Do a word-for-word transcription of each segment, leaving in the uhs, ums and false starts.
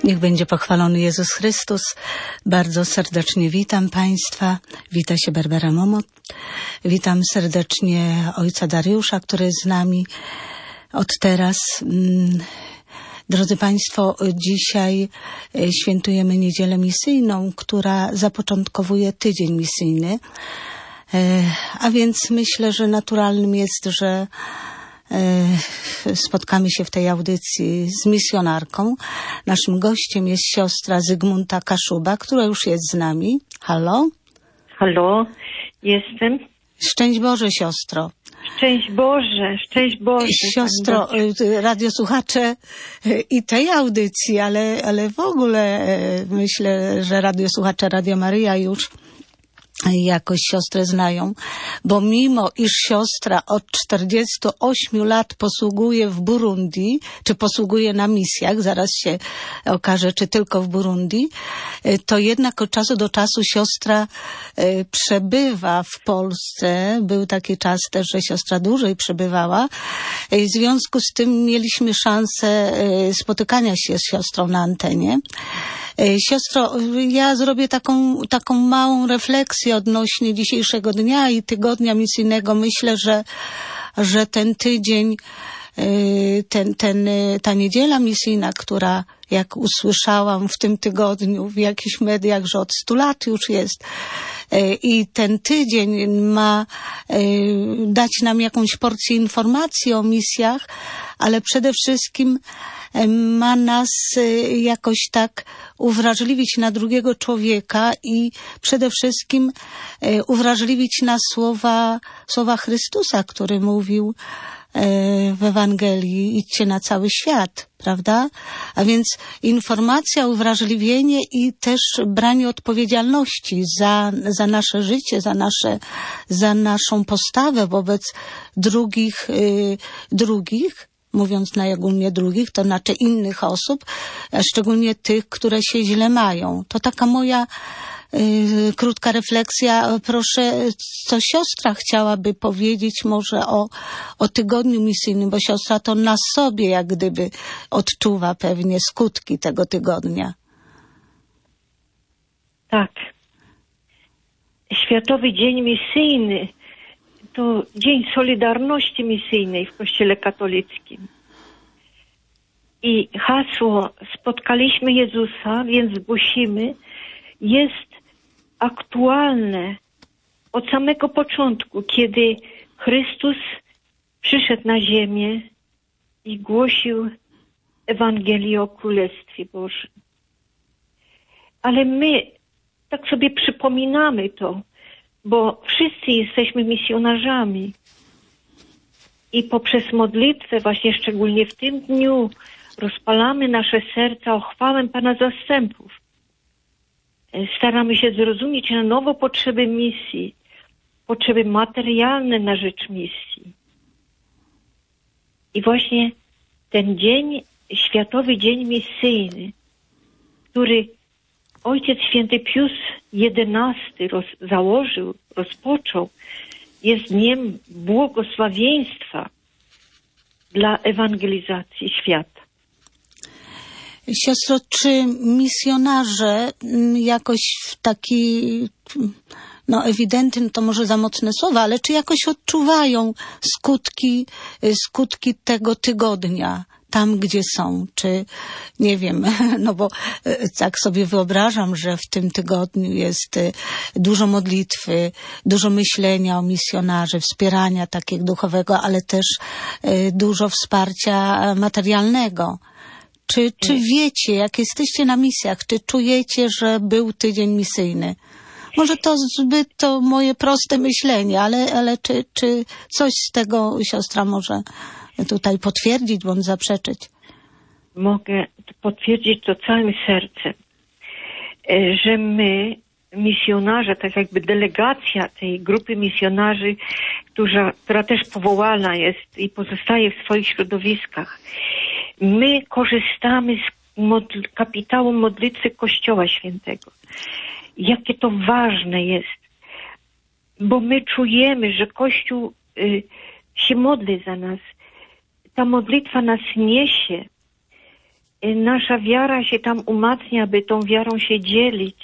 Niech będzie pochwalony Jezus Chrystus. Bardzo serdecznie witam Państwa. Wita się Barbara Momot. Witam serdecznie ojca Dariusza, który jest z nami od teraz. Drodzy Państwo, dzisiaj świętujemy Niedzielę Misyjną, która zapoczątkowuje tydzień misyjny. A więc myślę, że naturalnym jest, że spotkamy się w tej audycji z misjonarką. Naszym gościem jest siostra Zygmunta Kaszuba, która już jest z nami. Halo? Halo, jestem. Szczęść Boże, siostro. Szczęść Boże, szczęść Boże. Siostro, radiosłuchacze i tej audycji, ale, ale w ogóle myślę, że radiosłuchacze Radio Maryja już jakoś siostrę znają, bo mimo iż siostra od czterdziestu ośmiu lat posługuje w Burundi, czy posługuje na misjach, zaraz się okaże, czy tylko w Burundi, to jednak od czasu do czasu siostra przebywa w Polsce. Był taki czas też, że siostra dłużej przebywała. W związku z tym mieliśmy szansę spotykania się z siostrą na antenie. Siostro, ja zrobię taką, taką małą refleksję odnośnie dzisiejszego dnia i tygodnia misyjnego. Myślę, że, że ten tydzień, ten, ten, ta niedziela misyjna, która, jak usłyszałam w tym tygodniu w jakichś mediach, że od stu lat już jest, i ten tydzień ma dać nam jakąś porcję informacji o misjach, ale przede wszystkim ma nas jakoś tak uwrażliwić na drugiego człowieka i przede wszystkim uwrażliwić na słowa, słowa Chrystusa, który mówił w Ewangelii: idźcie na cały świat, prawda? A więc informacja, uwrażliwienie i też branie odpowiedzialności za, za nasze życie, za nasze, za naszą postawę wobec drugich, y, drugich, mówiąc najogólnie drugich, to znaczy innych osób, a szczególnie tych, które się źle mają. To taka moja Yy, krótka refleksja. Proszę, co siostra chciałaby powiedzieć może o, o tygodniu misyjnym, bo siostra to na sobie jak gdyby odczuwa pewnie skutki tego tygodnia. Tak. Światowy Dzień Misyjny to Dzień Solidarności Misyjnej w Kościele Katolickim. I hasło "Spotkaliśmy Jezusa, więc głosimy" jest aktualne od samego początku, kiedy Chrystus przyszedł na ziemię i głosił Ewangelię o Królestwie Bożym. Ale my tak sobie przypominamy to, bo wszyscy jesteśmy misjonarzami. I poprzez modlitwę, właśnie szczególnie w tym dniu, rozpalamy nasze serca o chwałę Pana Zastępów. Staramy się zrozumieć na nowo potrzeby misji, potrzeby materialne na rzecz misji. I właśnie ten dzień, Światowy Dzień Misyjny, który Ojciec Święty Pius jedenasty roz, założył, rozpoczął, jest dniem błogosławieństwa dla ewangelizacji świata. Siostro, czy misjonarze jakoś w taki, no ewidentny to może za mocne słowa, ale czy jakoś odczuwają skutki, skutki tego tygodnia tam, gdzie są? Czy, nie wiem, no bo tak sobie wyobrażam, że w tym tygodniu jest dużo modlitwy, dużo myślenia o misjonarzy, wspierania takiego duchowego, ale też dużo wsparcia materialnego. Czy, czy wiecie, jak jesteście na misjach, czy czujecie, że był tydzień misyjny? Może to zbyt to moje proste myślenie, ale, ale czy, czy coś z tego siostra może tutaj potwierdzić bądź zaprzeczyć? Mogę potwierdzić to całym sercem, że my, misjonarze, tak jakby delegacja tej grupy misjonarzy, która, która też powołana jest i pozostaje w swoich środowiskach, my korzystamy z modl- kapitału modlitwy Kościoła Świętego. Jakie to ważne jest, bo my czujemy, że Kościół y, się modli za nas. Ta modlitwa nas niesie nasza wiara się tam umacnia, by tą wiarą się dzielić.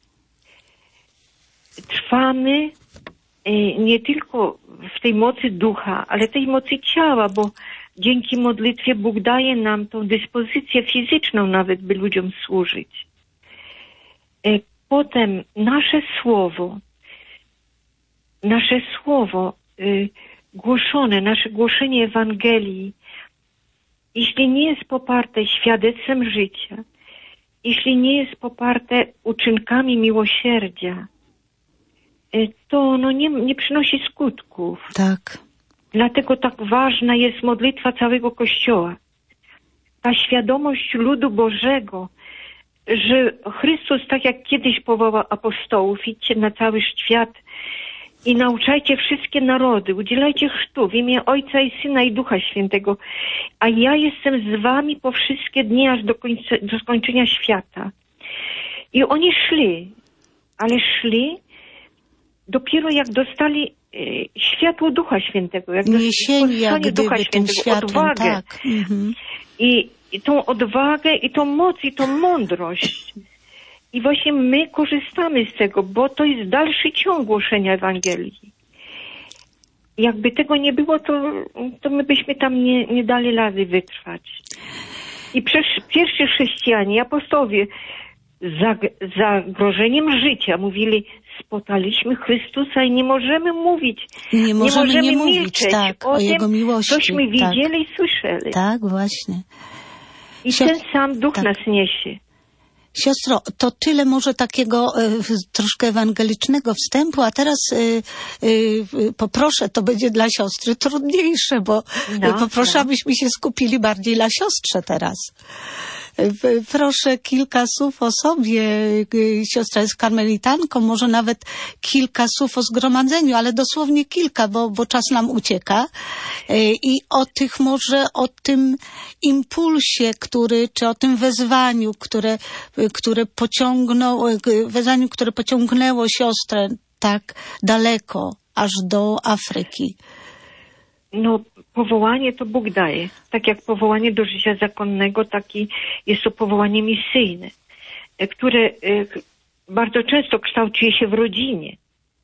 Trwamy nie tylko w tej mocy ducha, ale tej mocy ciała, bo dzięki modlitwie Bóg daje nam tą dyspozycję fizyczną nawet, by ludziom służyć. Potem nasze słowo, nasze słowo y, głoszone, nasze głoszenie Ewangelii, jeśli nie jest poparte świadectwem życia, jeśli nie jest poparte uczynkami miłosierdzia, y, to ono nie, nie przynosi skutków. Tak. Dlatego tak ważna jest modlitwa całego Kościoła. Ta świadomość ludu Bożego, że Chrystus, tak jak kiedyś powołał apostołów, idźcie na cały świat i nauczajcie wszystkie narody, udzielajcie chrztu w imię Ojca i Syna i Ducha Świętego, a ja jestem z wami po wszystkie dni, aż do, końca, do skończenia świata. I oni szli, ale szli dopiero jak dostali e, światło Ducha Świętego, jak Niesieni jak dostali Ducha gdyby tym Świętego, światłem, odwagę. tak. Mhm. I, I tą odwagę, i tą moc, i tą mądrość. I właśnie my korzystamy z tego, bo to jest dalszy ciąg głoszenia Ewangelii. Jakby tego nie było, to, to my byśmy tam nie, nie dali rady wytrwać. I przecież pierwsi chrześcijanie, apostołowie, za zagrożeniem życia mówili, spotkaliśmy Chrystusa i nie możemy mówić. Nie możemy nie, możemy nie mówić, milczeć tak, o, o tym, Jego miłości. cośmy widzieli tak. i słyszeli. Tak, właśnie. I Siostro, ten sam duch tak. nas niesie. Siostro, to tyle może takiego y, troszkę ewangelicznego wstępu, a teraz y, y, poproszę, to będzie dla siostry trudniejsze, bo no, y, poproszę, no. abyśmy się skupili bardziej na siostrze teraz. Proszę kilka słów o sobie. Siostra jest karmelitanką, może nawet kilka słów o zgromadzeniu, ale dosłownie kilka, bo, bo czas nam ucieka. I o tych może, o tym impulsie, który, czy o tym wezwaniu, które, które pociągnął, wezwaniu, które pociągnęło siostrę tak daleko, aż do Afryki. No, powołanie to Bóg daje. Tak jak powołanie do życia zakonnego, tak i jest to powołanie misyjne, które bardzo często kształtuje się w rodzinie.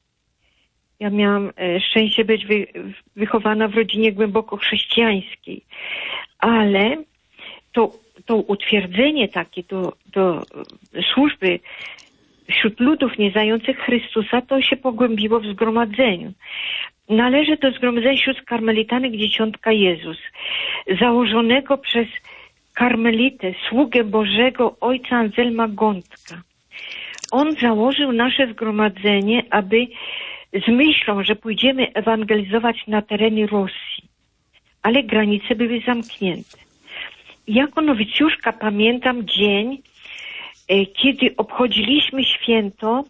Ja miałam szczęście być wy, wychowana w rodzinie głęboko chrześcijańskiej, ale to, to utwierdzenie takie do, do służby wśród ludów nieznających Chrystusa, to się pogłębiło w zgromadzeniu. Należy do zgromadzenia wśród karmelitanek Dzieciątka Jezus, założonego przez karmelitę, sługę Bożego ojca Anselma Gądka. On założył nasze zgromadzenie, aby z myślą, że pójdziemy ewangelizować na terenie Rosji, ale granice były zamknięte. Jako nowicjuszka pamiętam dzień, kiedy obchodziliśmy święto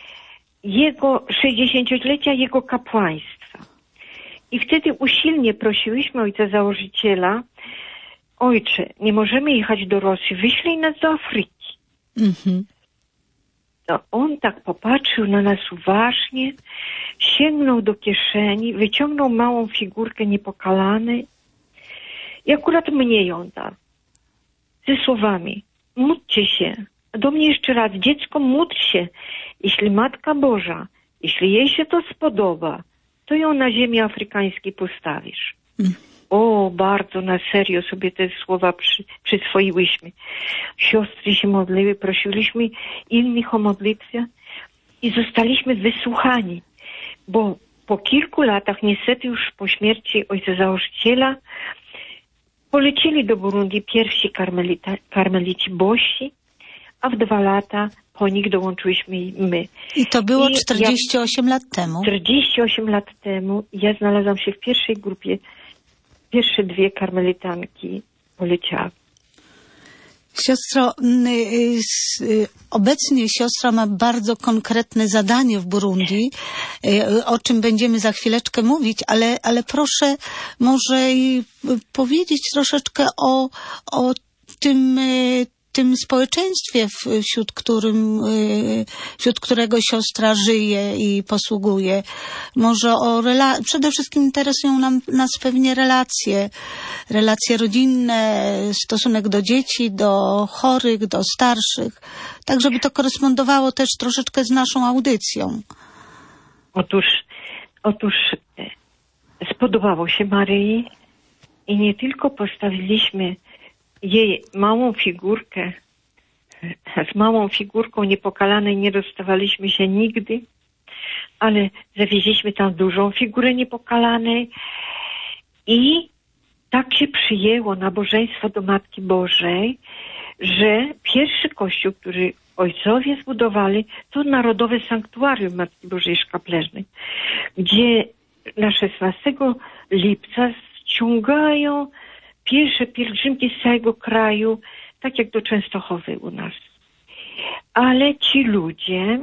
jego sześćdziesięciolecia jego kapłaństwa. I wtedy usilnie prosiłyśmy ojca założyciela, ojcze, nie możemy jechać do Rosji, wyślij nas do Afryki. Mhm. No, on tak popatrzył na nas uważnie, sięgnął do kieszeni, wyciągnął małą figurkę niepokalanej i akurat mnie ją dał. Ze słowami, módlcie się. Do mnie jeszcze raz, dziecko, módl się. Jeśli Matka Boża, jeśli jej się to spodoba, to ją na ziemi afrykańskiej postawisz. Mm. O, bardzo na serio sobie te słowa przy, przyswoiłyśmy. Siostry się modliły, prosiliśmy innych o modlitwę i zostaliśmy wysłuchani, bo po kilku latach, niestety już po śmierci ojca założyciela, polecieli do Burundi pierwsi karmelita, karmelici bosi, a w dwa lata po nich dołączyłyśmy my. I to było I czterdzieści osiem ja, lat temu. czterdzieści osiem lat temu ja znalazłam się w pierwszej grupie. Pierwsze dwie karmelitanki poleciały. Siostro, obecnie siostra ma bardzo konkretne zadanie w Burundi, o czym będziemy za chwileczkę mówić, ale, ale proszę może powiedzieć troszeczkę o, o tym tym społeczeństwie, wśród którym, wśród którego siostra żyje i posługuje. Może o rela- przede wszystkim interesują nam, nas pewnie relacje, relacje rodzinne, stosunek do dzieci, do chorych, do starszych, tak żeby to korespondowało też troszeczkę z naszą audycją. Otóż, otóż spodobało się Maryi i nie tylko postawiliśmy jej małą figurkę, z małą figurką niepokalanej nie rozstawaliśmy się nigdy, ale zawieźliśmy tam dużą figurę niepokalanej i tak się przyjęło nabożeństwo do Matki Bożej, że pierwszy kościół, który ojcowie zbudowali, to Narodowe Sanktuarium Matki Bożej Szkapleżnej, gdzie na szesnastego lipca ściągają pierwsze pielgrzymki z całego kraju, tak jak do Częstochowy u nas. Ale ci ludzie,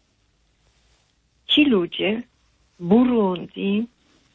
ci ludzie w Burundi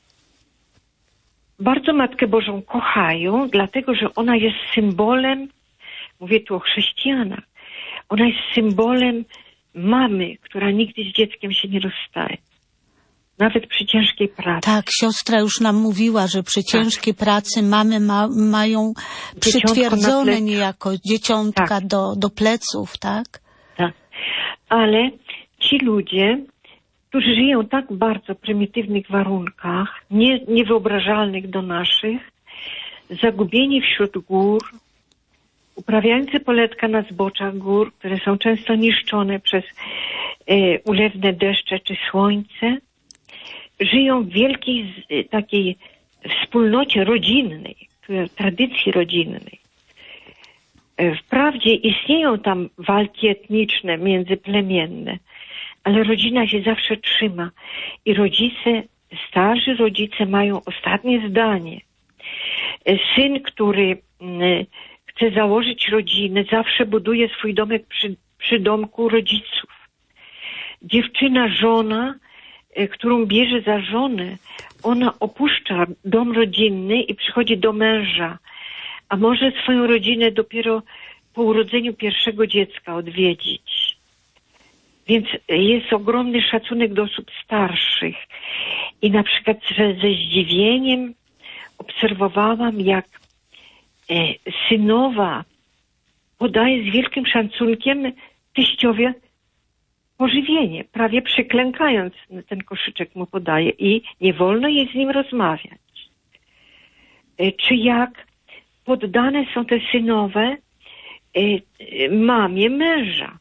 bardzo Matkę Bożą kochają, dlatego że ona jest symbolem, mówię tu o chrześcijanach, ona jest symbolem mamy, która nigdy z dzieckiem się nie rozstaje. Nawet przy ciężkiej pracy. Tak, siostra już nam mówiła, że przy ciężkiej tak. pracy mamy ma, mają przytwierdzone niejako dzieciątka tak. do, do pleców, tak? Tak, ale ci ludzie, którzy żyją tak bardzo w prymitywnych warunkach, nie, niewyobrażalnych do naszych, zagubieni wśród gór, uprawiający poletka na zboczach gór, które są często niszczone przez e, ulewne deszcze czy słońce, żyją w wielkiej takiej wspólnocie rodzinnej, tradycji rodzinnej. Wprawdzie istnieją tam walki etniczne, międzyplemienne, ale rodzina się zawsze trzyma i rodzice, starzy rodzice mają ostatnie zdanie. Syn, który chce założyć rodzinę, zawsze buduje swój domek przy, przy domku rodziców. Dziewczyna, żona, którą bierze za żonę, ona opuszcza dom rodzinny i przychodzi do męża, a może swoją rodzinę dopiero po urodzeniu pierwszego dziecka odwiedzić. Więc jest ogromny szacunek do osób starszych. I na przykład ze, ze zdziwieniem obserwowałam, jak e, synowa podaje z wielkim szacunkiem teściowie pożywienie, prawie przyklękając, ten koszyczek mu podaje i nie wolno jej z nim rozmawiać. Czy jak poddane są te synowe mamie męża.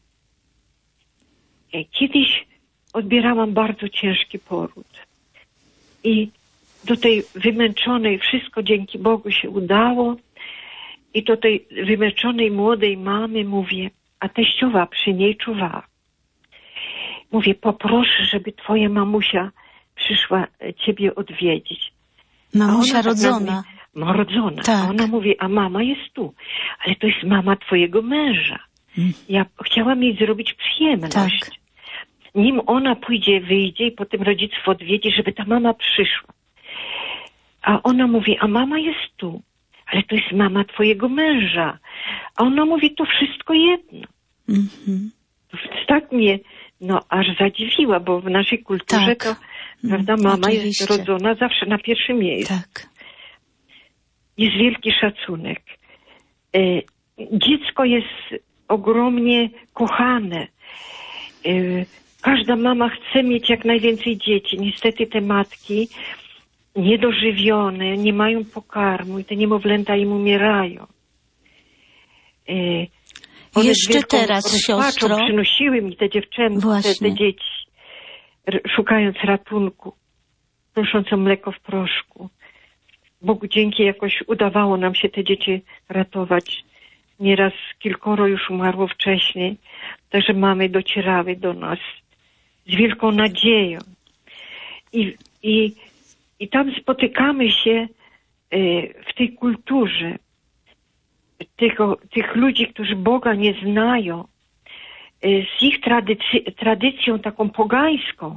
Kiedyś odbierałam bardzo ciężki poród i do tej wymęczonej, wszystko dzięki Bogu się udało i do tej wymęczonej młodej mamy mówię, a teściowa przy niej czuwała. Mówię, poproszę, żeby twoja mamusia przyszła ciebie odwiedzić. Mamusia rodzona. Tak rodzona. Tak. A ona mówi, a mama jest tu. Ale to jest mama twojego męża. Hmm. Ja chciałam jej zrobić przyjemność. Tak. Nim ona pójdzie, wyjdzie i potem rodziców odwiedzi, żeby ta mama przyszła. A ona mówi, a mama jest tu. Ale to jest mama twojego męża. A ona mówi, to wszystko jedno. Mm-hmm. Tak mnie no aż zadziwiła, bo w naszej kulturze tak. to, prawda, mama Oczywiście. jest rodzona zawsze na pierwszym miejscu. Tak. Jest wielki szacunek. E, dziecko jest ogromnie kochane. E, każda mama chce mieć jak najwięcej dzieci. Niestety te matki niedożywione, nie mają pokarmu i te niemowlęta im umierają. E, One Jeszcze teraz, siostro. Przynosiły mi te dziewczęta, te, te dzieci, r- szukając ratunku, prosząc o mleko w proszku. Bogu dzięki jakoś udawało nam się te dzieci ratować. Nieraz kilkoro już umarło wcześniej, także mamy docierały do nas z wielką nadzieją. I, i, i tam spotykamy się y, w tej kulturze Tych, tych ludzi, którzy Boga nie znają, z ich tradycy, tradycją taką pogańską,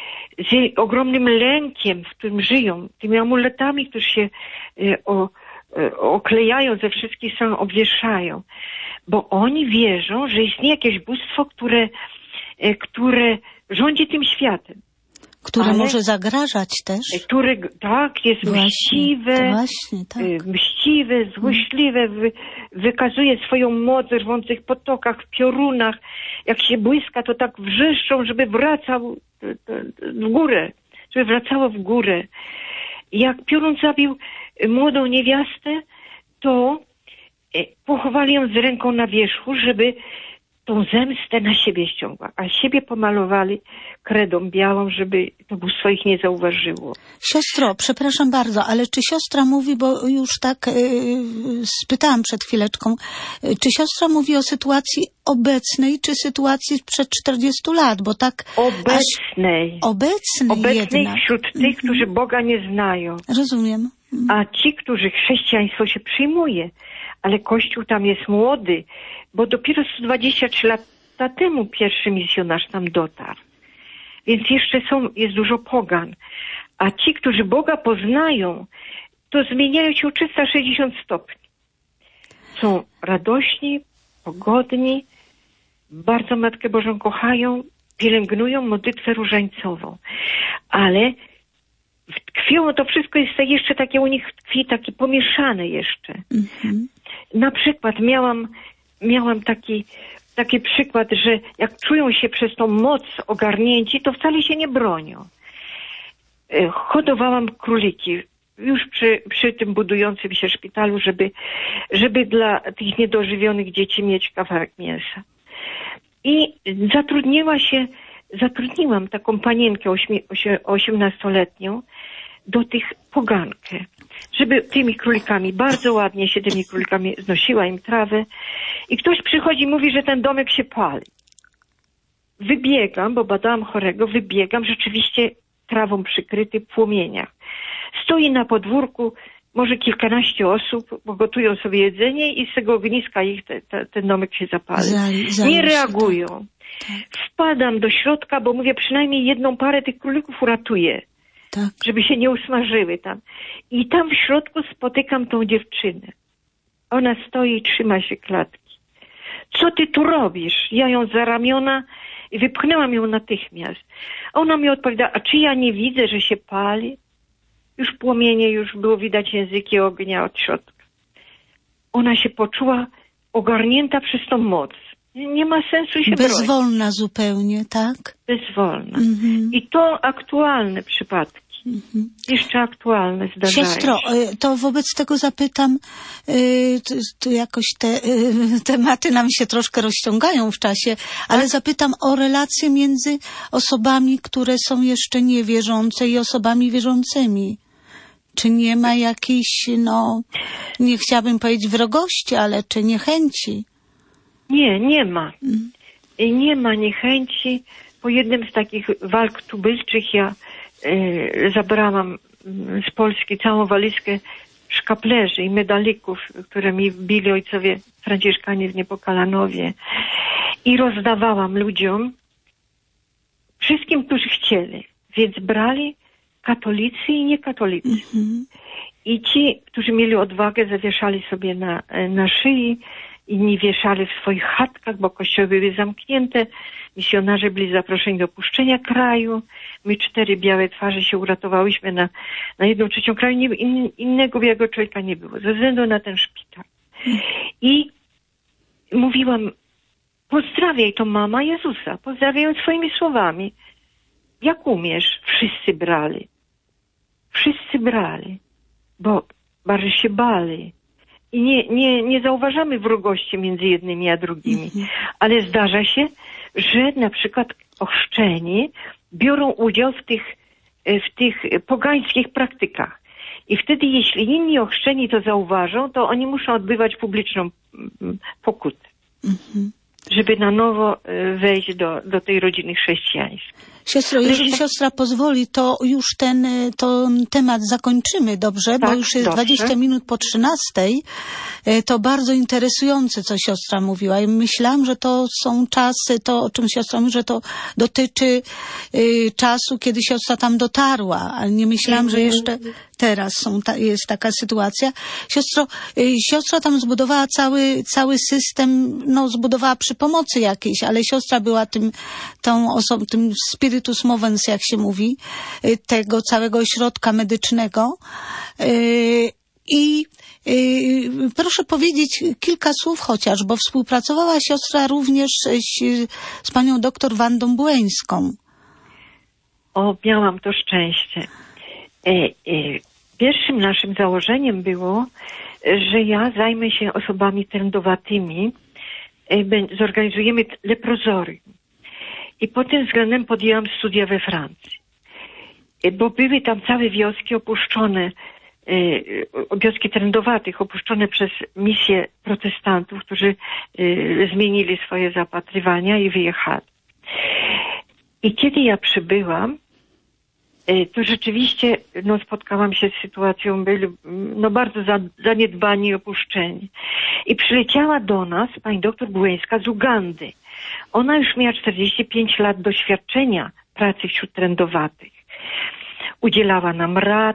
z ogromnym lękiem, w którym żyją, tymi amuletami, które się o, oklejają ze wszystkich stron, obwieszają. Bo oni wierzą, że istnieje jakieś bóstwo, które, które rządzi tym światem. Które ale, może zagrażać też. Które, tak, jest właśnie, mściwe, właśnie, tak. mściwe, złośliwe, wy, wykazuje swoją moc w rwących potokach, w piorunach. Jak się błyska, to tak wrzeszczą, żeby wracał w górę, żeby wracało w górę. Jak piorun zabił młodą niewiastę, to pochowali ją z ręką na wierzchu, żeby tą zemstę na siebie ściągła, a siebie pomalowali kredą białą, żeby to bóstwo ich nie zauważyło. Siostro, przepraszam bardzo, ale czy siostra mówi, bo już tak yy, spytałam przed chwileczką, yy, czy siostra mówi o sytuacji obecnej, czy sytuacji sprzed czterdziestu lat, bo tak... Obecnej. Aż, obecnej Obecnej jednak. wśród tych, mm-hmm. którzy Boga nie znają. Rozumiem. Mm. A ci, którzy chrześcijaństwo się przyjmuje, ale Kościół tam jest młody, bo dopiero sto dwadzieścia trzy lata temu pierwszy misjonarz tam dotarł. Więc jeszcze są, jest dużo pogan. A ci, którzy Boga poznają, to zmieniają się o trzysta sześćdziesiąt stopni. Są radośni, pogodni, bardzo Matkę Bożą kochają, pielęgnują modlitwę różańcową. Ale tkwią, to wszystko jest jeszcze takie u nich tkwi, takie pomieszane jeszcze. Mm-hmm. Na przykład miałam, miałam taki, taki przykład, że jak czują się przez tą moc ogarnięci, to wcale się nie bronią. Hodowałam króliki już przy, przy tym budującym się szpitalu, żeby, żeby dla tych niedożywionych dzieci mieć kawałek mięsa. I zatrudniła się, zatrudniłam taką panienkę osiemnastoletnią do tych pogankę, żeby tymi królikami, bardzo ładnie się tymi królikami znosiła im trawę i ktoś przychodzi i mówi, że ten domek się pali. Wybiegam, bo badałam chorego, wybiegam, rzeczywiście trawą przykryty w płomieniach. Stoi na podwórku może kilkanaście osób, bo gotują sobie jedzenie i z tego ogniska ich te, te, ten domek się zapali. Nie reagują. Wpadam do środka, bo mówię, przynajmniej jedną parę tych królików uratuję. Tak. Żeby się nie usmażyły tam. I tam w środku spotykam tą dziewczynę. Ona stoi i trzyma się klatki. Co ty tu robisz? Ja ją za ramiona i wypchnęłam ją natychmiast. Ona mi odpowiada, a czy ja nie widzę, że się pali? Już płomienie, już było widać języki ognia od środka. Ona się poczuła ogarnięta przez tą moc. Nie ma sensu się bronić. Bezwolna zupełnie, tak? Bezwolna. Mm-hmm. I to aktualne przypadki. Mm-hmm. Jeszcze aktualne zdarzają się. Siostro, to wobec tego zapytam, to, to jakoś te tematy nam się troszkę rozciągają w czasie, ale tak? Zapytam o relacje między osobami, które są jeszcze niewierzące i osobami wierzącymi. Czy nie ma jakiejś, no, nie chciałabym powiedzieć wrogości, ale czy niechęci? Nie, nie ma. Mm. Nie ma niechęci. Po jednym z takich walk tubylczych ja y, zabrałam z Polski całą walizkę szkaplerzy i medalików, które mi wbili ojcowie franciszkanie w Niepokalanowie i rozdawałam ludziom, wszystkim, którzy chcieli. Więc brali katolicy i niekatolicy. Mm-hmm. I ci, którzy mieli odwagę, zawieszali sobie na, na szyi, inni wieszali w swoich chatkach, bo kościoły były zamknięte. Misjonarze byli zaproszeni do opuszczenia kraju. My cztery białe twarze się uratowałyśmy na, na jedną trzecią kraju. Nie, in, innego białego człowieka nie było, ze względu na ten szpital. I mówiłam, pozdrawiaj to mama Jezusa, pozdrawiaj ją swoimi słowami. Jak umiesz? Wszyscy brali. Wszyscy brali, bo bardzo się bali. I nie, nie, nie zauważamy wrogości między jednymi a drugimi. Mm-hmm. Ale zdarza się, że na przykład ochrzczeni biorą udział w tych, w tych pogańskich praktykach. I wtedy, jeśli inni ochrzczeni to zauważą, to oni muszą odbywać publiczną pokutę. Mm-hmm. Żeby na nowo wejść do, do tej rodziny chrześcijańskiej. Siostro, jeżeli tak... siostra pozwoli, to już ten to temat zakończymy, dobrze? Tak, bo już jest dobrze. dwadzieścia minut po trzynastej. To bardzo interesujące, co siostra mówiła. I myślałam, że to są czasy, to o czym siostra mówi, że to dotyczy y, czasu, kiedy siostra tam dotarła, ale nie myślałam, że jeszcze teraz są ta, jest taka sytuacja. Siostro, y, siostra tam zbudowała cały, cały system, no zbudowała przy pomocy jakiejś, ale siostra była tym, tą osobą, tym spiritus movens, jak się mówi, y, tego całego ośrodka medycznego. Y, I Yy, proszę powiedzieć kilka słów chociaż, bo współpracowała siostra również z, z panią doktor Wandą Błeńską. O, miałam to szczęście. E, e, pierwszym naszym założeniem było, że ja zajmę się osobami trędowatymi, e, zorganizujemy leprozorium. I pod tym względem podjęłam studia we Francji. E, bo były tam całe wioski opuszczone, wioski trędowatych opuszczone przez misję protestantów, którzy y, zmienili swoje zapatrywania i wyjechali. I kiedy ja przybyłam, y, to rzeczywiście no, spotkałam się z sytuacją, byli no, bardzo za, zaniedbani i opuszczeni. I przyleciała do nas pani doktor Błeńska z Ugandy. Ona już miała czterdzieści pięć lat doświadczenia pracy wśród trędowatych. Udzielała nam rad,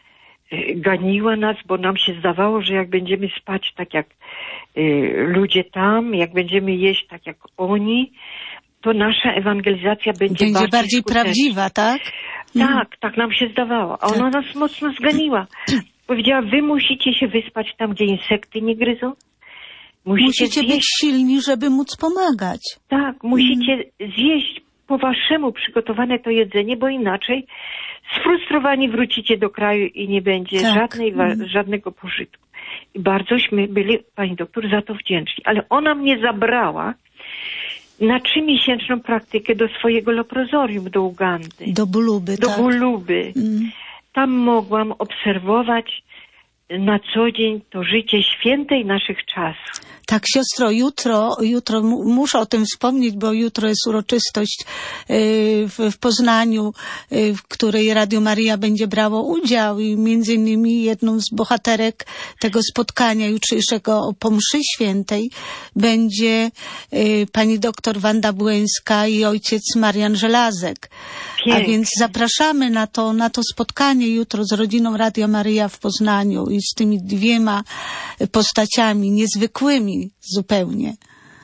ganiła nas, bo nam się zdawało, że jak będziemy spać tak jak y, ludzie tam, jak będziemy jeść tak jak oni, to nasza ewangelizacja będzie, będzie bardziej, bardziej prawdziwa, tak? Tak, tak nam się zdawało. A ona tak. nas mocno zganiła. Powiedziała, wy musicie się wyspać tam, gdzie insekty nie gryzą. Musicie, musicie być silni, żeby móc pomagać. Tak, musicie mm. zjeść po waszemu przygotowane to jedzenie, bo inaczej sfrustrowani wrócicie do kraju i nie będzie tak. żadnej, mm. żadnego pożytku. I bardzośmy byli pani doktor za to wdzięczni. Ale ona mnie zabrała na trzymiesięczną praktykę do swojego leprozorium do Ugandy. Do Buluby, Do tak. Buluby. Mm. Tam mogłam obserwować na co dzień to życie świętej naszych czasów. Tak, siostro, jutro, jutro muszę o tym wspomnieć, bo jutro jest uroczystość w, w Poznaniu, w której Radio Maryja będzie brało udział i między innymi jedną z bohaterek tego spotkania jutrzejszego po mszy świętej będzie pani doktor Wanda Błeńska i ojciec Marian Żelazek. Pięknie. A więc zapraszamy na to, na to spotkanie jutro z rodziną Radio Maryja w Poznaniu i z tymi dwiema postaciami niezwykłymi zupełnie.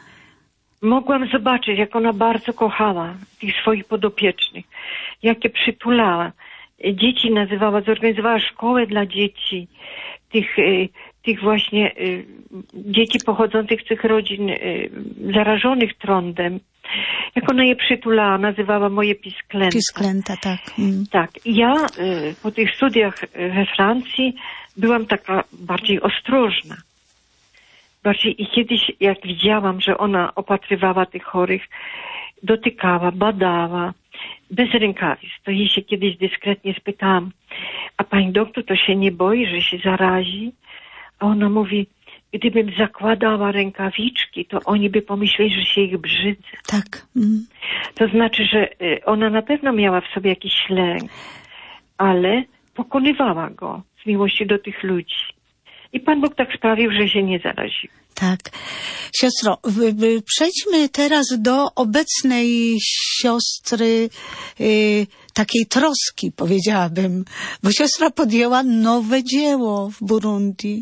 Mogłam zobaczyć, jak ona bardzo kochała tych swoich podopiecznych, jak je przytulała. Dzieci nazywała, zorganizowała szkołę dla dzieci, tych, tych właśnie dzieci pochodzących z tych rodzin zarażonych trądem. Jak ona je przytulała, nazywała moje pisklęta. Pisklęta, tak. Mm. Tak. Ja po tych studiach we Francji byłam taka bardziej ostrożna. Bardziej i kiedyś, jak widziałam, że ona opatrywała tych chorych, dotykała, badała, bez rękawic, to jej się kiedyś dyskretnie spytałam, a pani doktor to się nie boi, że się zarazi? A ona mówi, gdybym zakładała rękawiczki, to oni by pomyśleli, że się ich brzydzę. Tak. Mm. To znaczy, że ona na pewno miała w sobie jakiś lęk, ale pokonywała go z miłości do tych ludzi. I Pan Bóg tak sprawił, że się nie zaraził. Tak. Siostro, przejdźmy teraz do obecnej siostry, y, takiej troski, powiedziałabym, bo siostra podjęła nowe dzieło w Burundi.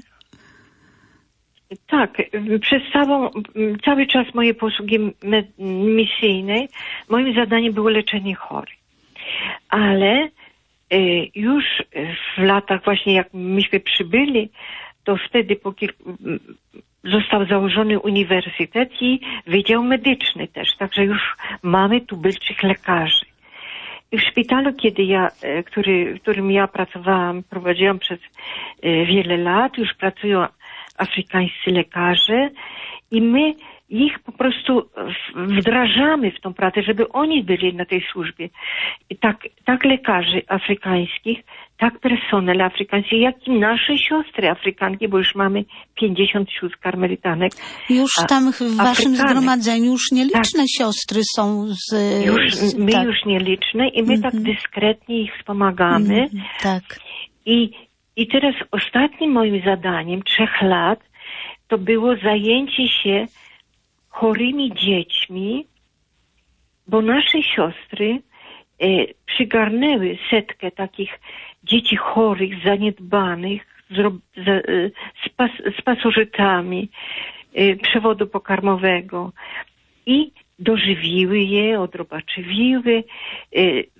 Tak, przez całą, cały czas mojej posługi misyjnej moim zadaniem było leczenie chorych. Ale y, już w latach właśnie jak myśmy przybyli, to wtedy po kilku, został założony uniwersytet i wydział medyczny też. Także już mamy tubylczych lekarzy. I w szpitalu, kiedy ja, który, w którym ja pracowałam, prowadziłam przez wiele lat, już pracują afrykańscy lekarze i my ich po prostu wdrażamy w tą pracę, żeby oni byli na tej służbie. I tak, tak lekarzy afrykańskich, tak personel afrykański, jak i nasze siostry Afrykanki, bo już mamy pięćdziesiąt sióstr karmelitanek. Już tam w waszym Afrykanek. zgromadzeniu już nieliczne tak. siostry są z... Już, z my tak. już nieliczne i my mm-hmm. tak dyskretnie ich wspomagamy. Mm-hmm. Tak. I, I teraz ostatnim moim zadaniem trzech lat to było zajęcie się chorymi dziećmi, bo nasze siostry e, przygarnęły setkę takich dzieci chorych, zaniedbanych, z, z, z, pas, z pasożytami e, przewodu pokarmowego i dożywiły je, odrobaczywiły, e,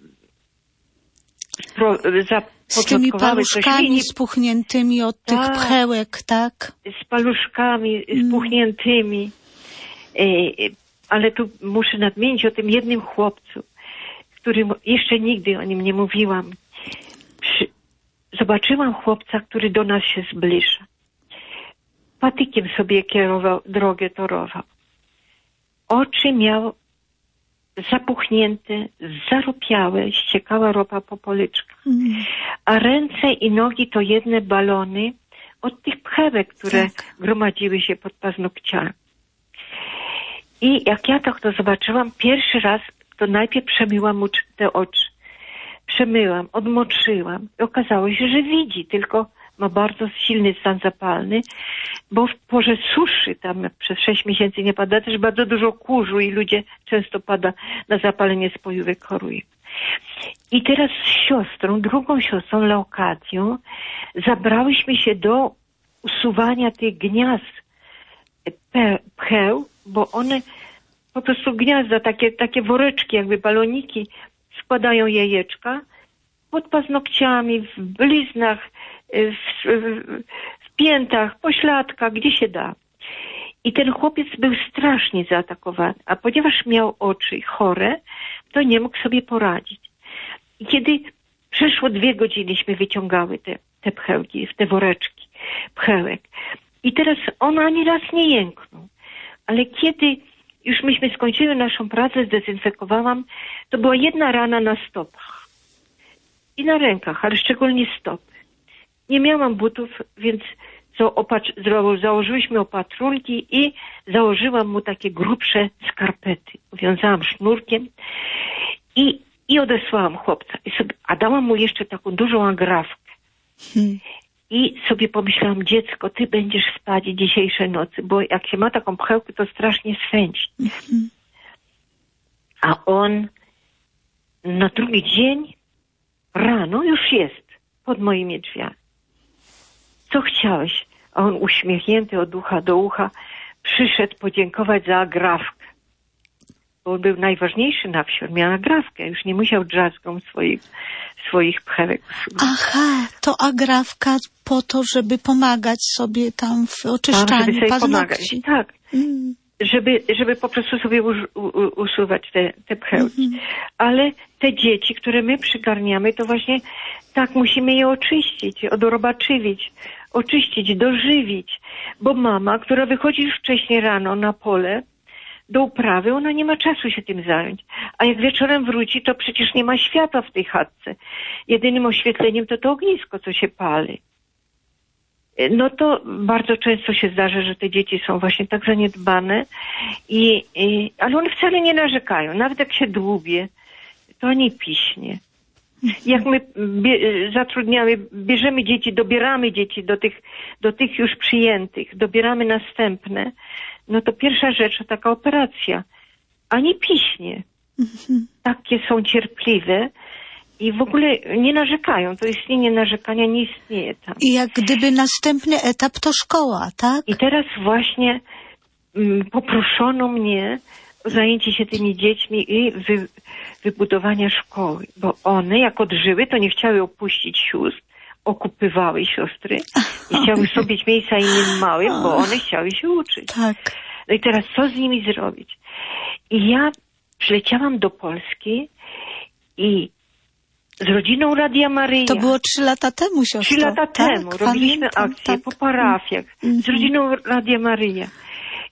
pro, za, z tymi paluszkami spuchniętymi od tak, tych pchełek, tak? Z paluszkami spuchniętymi. Ale tu muszę nadmienić o tym jednym chłopcu, którym jeszcze nigdy o nim nie mówiłam. Przy... Zobaczyłam chłopca, który do nas się zbliża. Patykiem sobie kierował, drogę torował. Oczy miał zapuchnięte, zaropiałe, ściekała ropa po policzkach. Mm. A ręce i nogi to jedne balony od tych pchełek, które tak. gromadziły się pod paznokciami. I jak ja tak to zobaczyłam, pierwszy raz, to najpierw przemyłam mu te oczy. Przemyłam, odmoczyłam. I okazało się, że widzi, tylko ma bardzo silny stan zapalny, bo w porze suszy tam przez sześć miesięcy nie pada też bardzo dużo kurzu i ludzie często pada na zapalenie spojówek, chorują. I teraz z siostrą, drugą siostrą, Leokadią, zabrałyśmy się do usuwania tych gniazd pcheł, bo one po prostu gniazda, takie, takie woreczki, jakby baloniki, składają jajeczka pod paznokciami, w bliznach, w, w, w piętach, pośladkach, gdzie się da. I ten chłopiec był strasznie zaatakowany, a ponieważ miał oczy chore, to nie mógł sobie poradzić. I kiedy przeszło dwie godzinyśmy wyciągały te, te pchełki, te woreczki pchełek. I teraz on ani raz nie jęknął. Ale kiedy już myśmy skończyły naszą pracę, zdezynfekowałam, to była jedna rana na stopach i na rękach, ale szczególnie stopy. Nie miałam butów, więc zaopatr- założyłyśmy opatrunki i założyłam mu takie grubsze skarpety. Wiązałam sznurkiem i, i odesłałam chłopca. I sobie, a dałam mu jeszcze taką dużą agrafkę. Hmm. I sobie pomyślałam, dziecko, ty będziesz spać dzisiejszej nocy, bo jak się ma taką pchełkę, to strasznie swędzi. Mm-hmm. A on na drugi dzień rano już jest pod moimi drzwiami. Co chciałeś? A on uśmiechnięty od ucha do ucha przyszedł podziękować za agrafkę. Bo on był najważniejszy na wsi, on miał agrafkę, już nie musiał drzazgą swoich, swoich pchełek usuwać. Aha, to agrafka po to, żeby pomagać sobie tam w oczyszczaniu tak, żeby sobie paznokci. Pomagać. Tak, mm. żeby, żeby po prostu sobie us, u, usuwać te, te pchełki. Mm-hmm. Ale te dzieci, które my przygarniamy, to właśnie tak musimy je oczyścić, odrobaczywić, oczyścić, dożywić. Bo mama, która wychodzi już wcześniej rano na pole, do uprawy, ona nie ma czasu się tym zająć. A jak wieczorem wróci, to przecież nie ma światła w tej chatce. Jedynym oświetleniem to to ognisko, co się pali. No to bardzo często się zdarza, że te dzieci są właśnie tak zaniedbane, i, i, ale one wcale nie narzekają. Nawet jak się dłubie, to nie piśnie. Jak my bie, zatrudniamy, bierzemy dzieci, dobieramy dzieci do tych, do tych już przyjętych, dobieramy następne, no to pierwsza rzecz to taka operacja. Ani piśnie. Mm-hmm. Takie są cierpliwe i w ogóle nie narzekają. To istnienie narzekania nie istnieje tam. I jak gdyby następny etap to szkoła, tak? I teraz właśnie mm, poproszono mnie o zajęcie się tymi dziećmi i wy, wybudowania szkoły. Bo one, jak odżyły, to nie chciały opuścić sióstr, okupywały siostry i chciały sobie miejsca innym małym, bo one chciały się uczyć. Tak. No i teraz co z nimi zrobić? I ja przyleciałam do Polski i z rodziną Radia Maryja. To było trzy lata temu, siostro. Trzy lata tak, temu. Robiliśmy pamiętam, akcje tak. po parafiach mm-hmm. z rodziną Radia Maryja.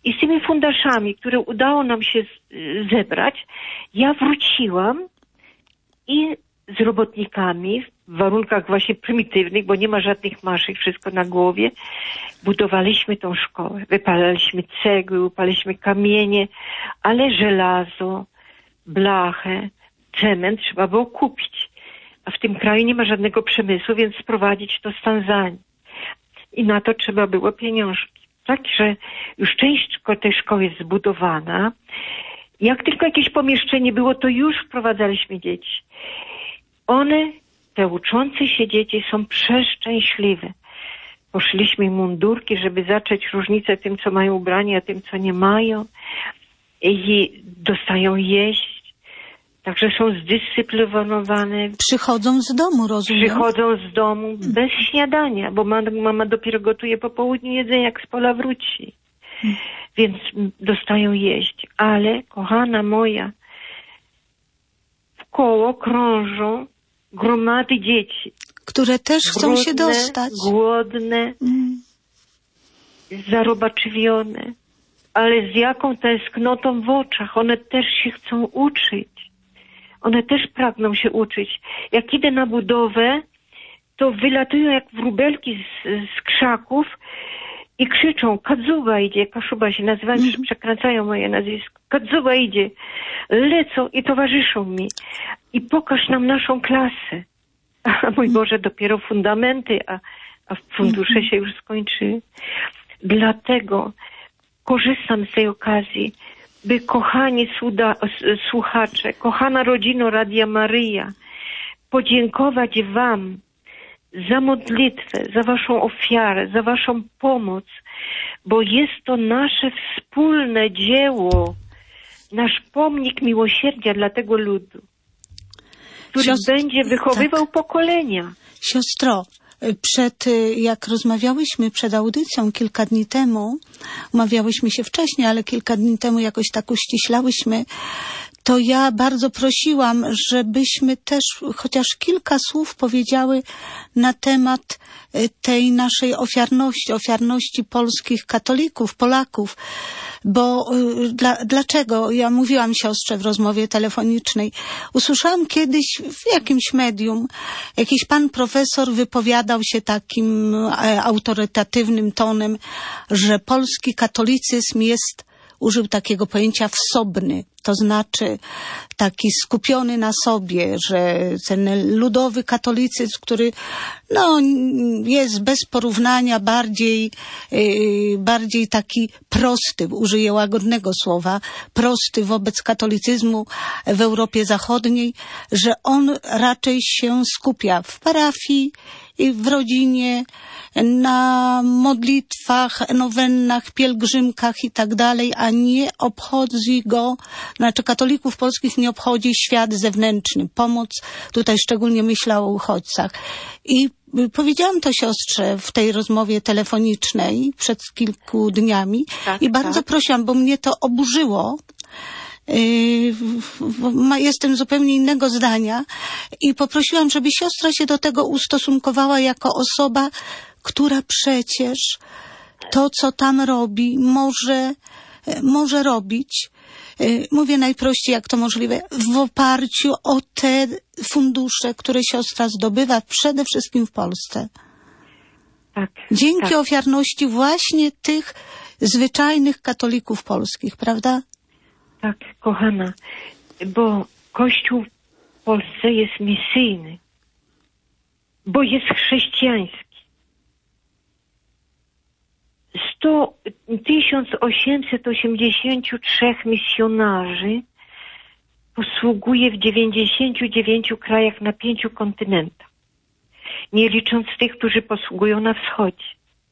I z tymi fundaszami, które udało nam się zebrać, ja wróciłam i z robotnikami w warunkach właśnie prymitywnych, bo nie ma żadnych maszyn, wszystko na głowie, budowaliśmy tą szkołę. Wypalaliśmy cegły, upaliśmy kamienie, ale żelazo, blachę, cement trzeba było kupić. A w tym kraju nie ma żadnego przemysłu, więc sprowadzić to z Tanzanii. I na to trzeba było pieniążki. Także już część tej szkoły jest zbudowana. Jak tylko jakieś pomieszczenie było, to już wprowadzaliśmy dzieci. One, te uczące się dzieci, są przeszczęśliwe. Poszliśmy im mundurki, żeby zacząć różnicę tym, co mają ubranie, a tym, co nie mają. I dostają jeść. Także są zdyscyplinowane. Przychodzą z domu, rozumiem? Przychodzą z domu bez śniadania, bo mama, mama dopiero gotuje po południu jedzenie, jak z pola wróci. Hmm. Więc dostają jeść. Ale, kochana moja, w koło krążą gromady dzieci. Które też chcą Brudne, się dostać. Głodne, hmm. zarobaczywione. Ale z jaką tęsknotą w oczach. One też się chcą uczyć. One też pragną się uczyć. Jak idę na budowę, to wylatują jak wróbelki z, z krzaków i krzyczą: Kadzuba idzie, Kaszuba się nazywa, mm. przekręcają moje nazwisko. Kadzuba idzie. Lecą i towarzyszą mi. I pokaż nam naszą klasę. A mój Boże, dopiero fundamenty, a, a fundusze mm. się już skończyły. Dlatego korzystam z tej okazji, by kochani suda, słuchacze, kochana rodzino Radia Maryja, podziękować wam za modlitwę, za waszą ofiarę, za waszą pomoc, bo jest to nasze wspólne dzieło, nasz pomnik miłosierdzia dla tego ludu, który Siostro, będzie wychowywał tak. pokolenia. Siostro, przed, jak rozmawiałyśmy przed audycją kilka dni temu, umawiałyśmy się wcześniej, ale kilka dni temu jakoś tak uściślałyśmy, to ja bardzo prosiłam, żebyśmy też chociaż kilka słów powiedziały na temat tej naszej ofiarności, ofiarności polskich katolików, Polaków. Bo dla, dlaczego? Ja mówiłam siostrze w rozmowie telefonicznej. Usłyszałam kiedyś w jakimś medium, jakiś pan profesor wypowiadał się takim autorytatywnym tonem, że polski katolicyzm jest, użył takiego pojęcia, wsobny. To znaczy taki skupiony na sobie, że ten ludowy katolicyzm, który no, jest bez porównania bardziej, yy, bardziej taki prosty, użyję łagodnego słowa, prosty wobec katolicyzmu w Europie Zachodniej, że on raczej się skupia w parafii i w rodzinie, na modlitwach, nowennach, pielgrzymkach i tak dalej, a nie obchodzi go, znaczy katolików polskich nie obchodzi świat zewnętrzny, pomoc, tutaj szczególnie myślę o uchodźcach. I powiedziałam to siostrze w tej rozmowie telefonicznej przed kilku dniami tak, i bardzo tak. prosiłam, bo mnie to oburzyło. Jestem zupełnie innego zdania i poprosiłam, żeby siostra się do tego ustosunkowała jako osoba, która przecież to, co tam robi, może, może robić, mówię najprościej jak to możliwe, w oparciu o te fundusze, które siostra zdobywa przede wszystkim w Polsce. Tak, Dzięki tak. ofiarności właśnie tych zwyczajnych katolików polskich, prawda? Tak, kochana, bo Kościół w Polsce jest misyjny, bo jest chrześcijański. tysiąc osiemset osiemdziesięciu trzech misjonarzy posługuje w dziewięćdziesięciu dziewięciu krajach na pięciu kontynentach, nie licząc tych, którzy posługują na wschodzie.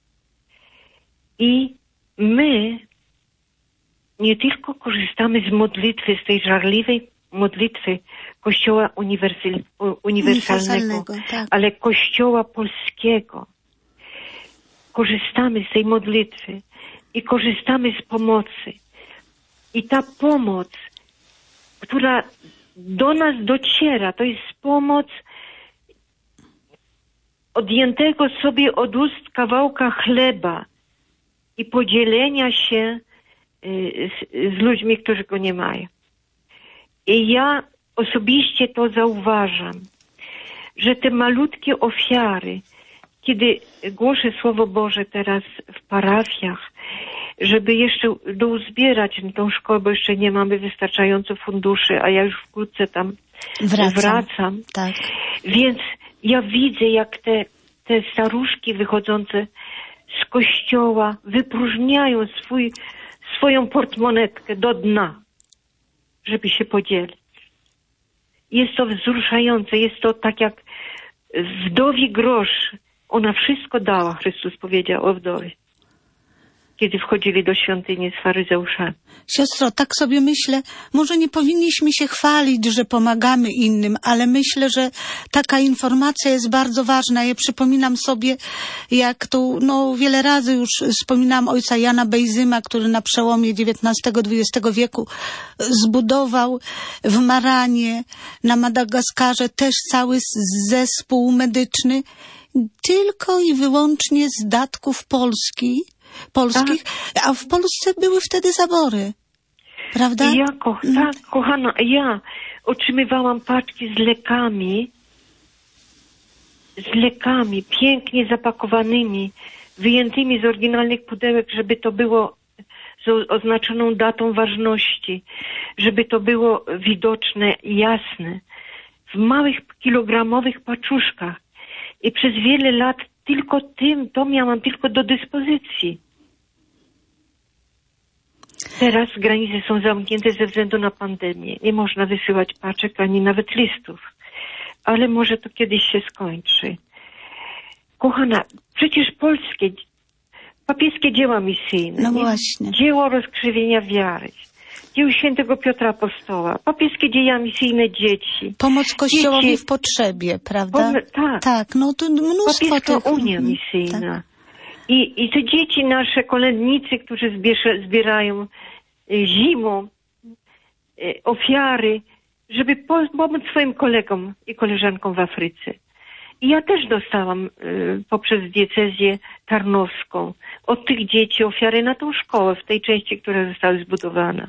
I my nie tylko korzystamy z modlitwy, z tej żarliwej modlitwy Kościoła uniwersal, uniwersalnego, tak. ale Kościoła polskiego. Korzystamy z tej modlitwy i korzystamy z pomocy. I ta pomoc, która do nas dociera, to jest pomoc odjętego sobie od ust kawałka chleba i podzielenia się z, z ludźmi, którzy go nie mają. I ja osobiście to zauważam, że te malutkie ofiary, kiedy głoszę Słowo Boże teraz w parafiach, żeby jeszcze douzbierać tą szkołę, bo jeszcze nie mamy wystarczająco funduszy, a ja już wkrótce tam wracam. wracam. Tak. Więc ja widzę, jak te, te staruszki wychodzące z kościoła wypróżniają swój, swoją portmonetkę do dna, żeby się podzielić. Jest to wzruszające, jest to tak jak wdowi grosz. Ona wszystko dała, Chrystus powiedział o wdowie, kiedy wchodzili do świątyni z faryzeuszami. Siostro, tak sobie myślę, może nie powinniśmy się chwalić, że pomagamy innym, ale myślę, że taka informacja jest bardzo ważna. Ja przypominam sobie, jak tu, no wiele razy już wspominałam ojca Jana Bejzyma, który na przełomie dziewiętnastego dwudziestego wieku zbudował w Maranie, na Madagaskarze też cały zespół medyczny, tylko i wyłącznie z datków Polski, polskich, tak. A w Polsce były wtedy zabory, prawda? Ja, ko- tak, kochana, ja otrzymywałam paczki z lekami, z lekami pięknie zapakowanymi, wyjętymi z oryginalnych pudełek, żeby to było z oznaczoną datą ważności, żeby to było widoczne i jasne, w małych kilogramowych paczuszkach. I przez wiele lat tylko tym, to miałam tylko do dyspozycji. Teraz granice są zamknięte ze względu na pandemię. Nie można wysyłać paczek ani nawet listów. Ale może to kiedyś się skończy. Kochana, przecież polskie, papieskie dzieła misyjne. No właśnie. Dzieło rozkrzywienia wiary. Dzieło świętego Piotra Apostoła. Papieskie dzieła misyjne dzieci. Pomoc Kościołowi dzieci w potrzebie, prawda? Pom- tak. Tak, no to mnóstwo Papieska tych... Unia Misyjna. Tak. I, I te dzieci nasze, kolędnicy, którzy zbierze, zbierają y, zimą y, ofiary, żeby po, pomóc swoim kolegom i koleżankom w Afryce. I ja też dostałam y, poprzez diecezję tarnowską od tych dzieci ofiary na tą szkołę w tej części, która została zbudowana.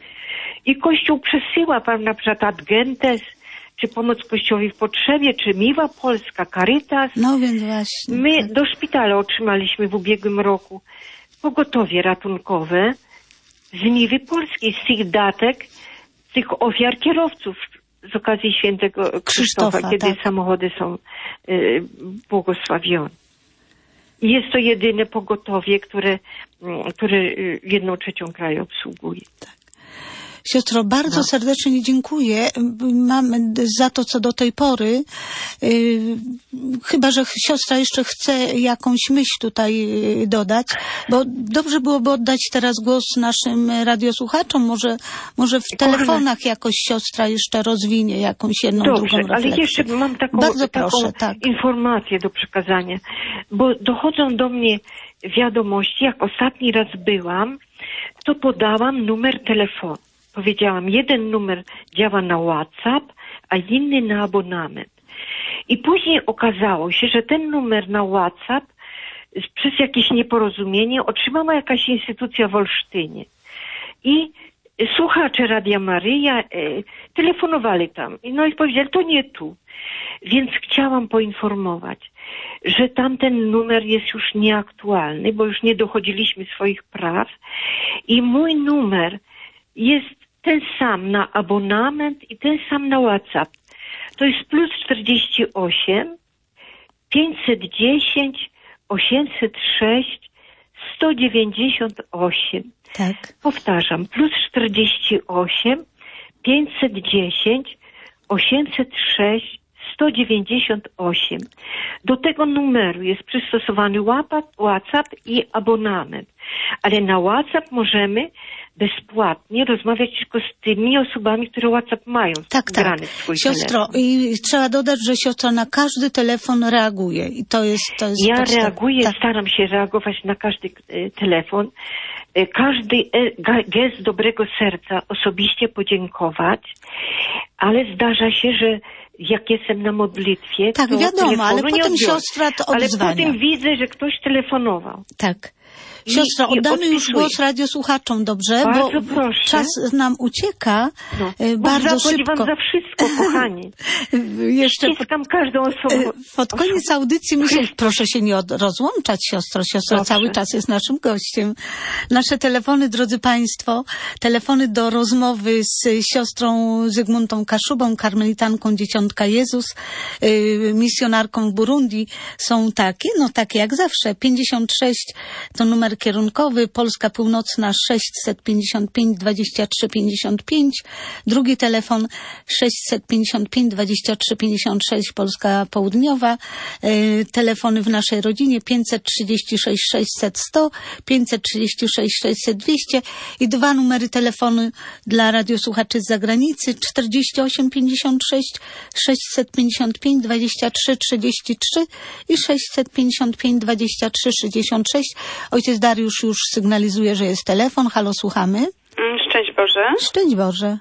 I Kościół przesyła, pan na przykład Ad Gentes, czy pomoc Kościołowi w potrzebie, czy Miła Polska, Caritas. No więc właśnie. My tak. do szpitala otrzymaliśmy w ubiegłym roku pogotowie ratunkowe z Miwy Polskiej, z tych datek, z tych ofiar kierowców z okazji świętego Krzysztofa, Krzysztofa kiedy tak. samochody są y, błogosławione. I jest to jedyne pogotowie, które, które jedną trzecią kraju obsługuje. Tak. Siostro, bardzo no. serdecznie dziękuję. Mam za to, co do tej pory. Yy, chyba, że siostra jeszcze chce jakąś myśl tutaj dodać, bo dobrze byłoby oddać teraz głos naszym radiosłuchaczom. Może, może w telefonach jakoś siostra jeszcze rozwinie jakąś jedną, Dobrze, drugą refleksję. ale jeszcze mam taką, bardzo taką proszę, tak. informację do przekazania, bo dochodzą do mnie wiadomości, jak ostatni raz byłam, to podałam numer telefonu. Powiedziałam, jeden numer działa na WhatsApp, a inny na abonament. I później okazało się, że ten numer na WhatsApp przez jakieś nieporozumienie otrzymała jakaś instytucja w Olsztynie. I słuchacze Radia Maryja e, telefonowali tam. No i powiedzieli, to nie tu. Więc chciałam poinformować, że tamten numer jest już nieaktualny, bo już nie dochodziliśmy swoich praw. I mój numer jest ten sam na abonament i ten sam na WhatsApp. To jest plus czterdzieści osiem, pięćset dziesięć, osiemset sześć, sto dziewięćdziesiąt osiem. Tak. Powtarzam, plus czterdzieści osiem, pięćset dziesięć, osiemset sześć, sto dziewięćdziesiąt osiem. Do tego numeru jest przystosowany WhatsApp i abonament. Ale na WhatsApp możemy bezpłatnie rozmawiać tylko z tymi osobami, które WhatsApp mają tak, wgrany tak. w swój Siostro, telefon. i trzeba dodać, że siostra na każdy telefon reaguje. I to jest, to jest ja podstawa. reaguję, tak. staram się reagować na każdy y, telefon. Y, każdy y, gest dobrego serca osobiście podziękować, ale zdarza się, że jak jestem na modlitwie, tak, to wiadomo, ale nie potem odbiorę. siostra to ale odzwania. potem widzę, że ktoś telefonował. Tak. Siostro, nie oddamy już odpisuję. głos radiosłuchaczom, dobrze? Bardzo Bo proszę. czas nam ucieka No. e, bardzo Zapłać szybko. wam za wszystko, kochani. Jeszcze pod, Ściskam każdą osobę. e, pod koniec audycji myślę, proszę się nie od, rozłączać, siostro. Siostra Dobrze. cały czas jest naszym gościem. Nasze telefony, drodzy Państwo, telefony do rozmowy z siostrą Zygmuntą Kaszubą, karmelitanką Dzieciątka Jezus, y, misjonarką w Burundi są takie, no takie jak zawsze, pięćdziesiąt sześć to numer kierunkowy, Polska Północna sześćset pięćdziesiąt pięć dwadzieścia trzy pięćdziesiąt pięć, drugi telefon sześćset pięćdziesiąt pięć dwadzieścia trzy pięćdziesiąt sześć, Polska Południowa, y, telefony w naszej rodzinie pięćset trzydzieści sześć sześćset sto, pięćset trzydzieści sześć sześćset dwieście i dwa numery telefonu dla radiosłuchaczy z zagranicy czterdzieści osiem pięćdziesiąt sześć sześćset pięćdziesiąt pięć dwadzieścia trzy trzydzieści trzy i sześćset pięćdziesiąt pięć dwadzieścia trzy sześćdziesiąt sześć. Ojciec Dariusz już sygnalizuje, że jest telefon. Halo, słuchamy. Szczęść Boże. Szczęść Boże.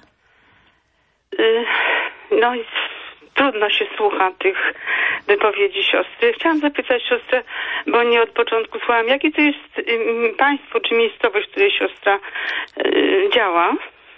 Y, No i trudno się słucha tych wypowiedzi siostry. Chciałam zapytać siostrę, bo nie od początku słuchałam, jakie to jest y, państwo czy miejscowość, w której siostra y, działa?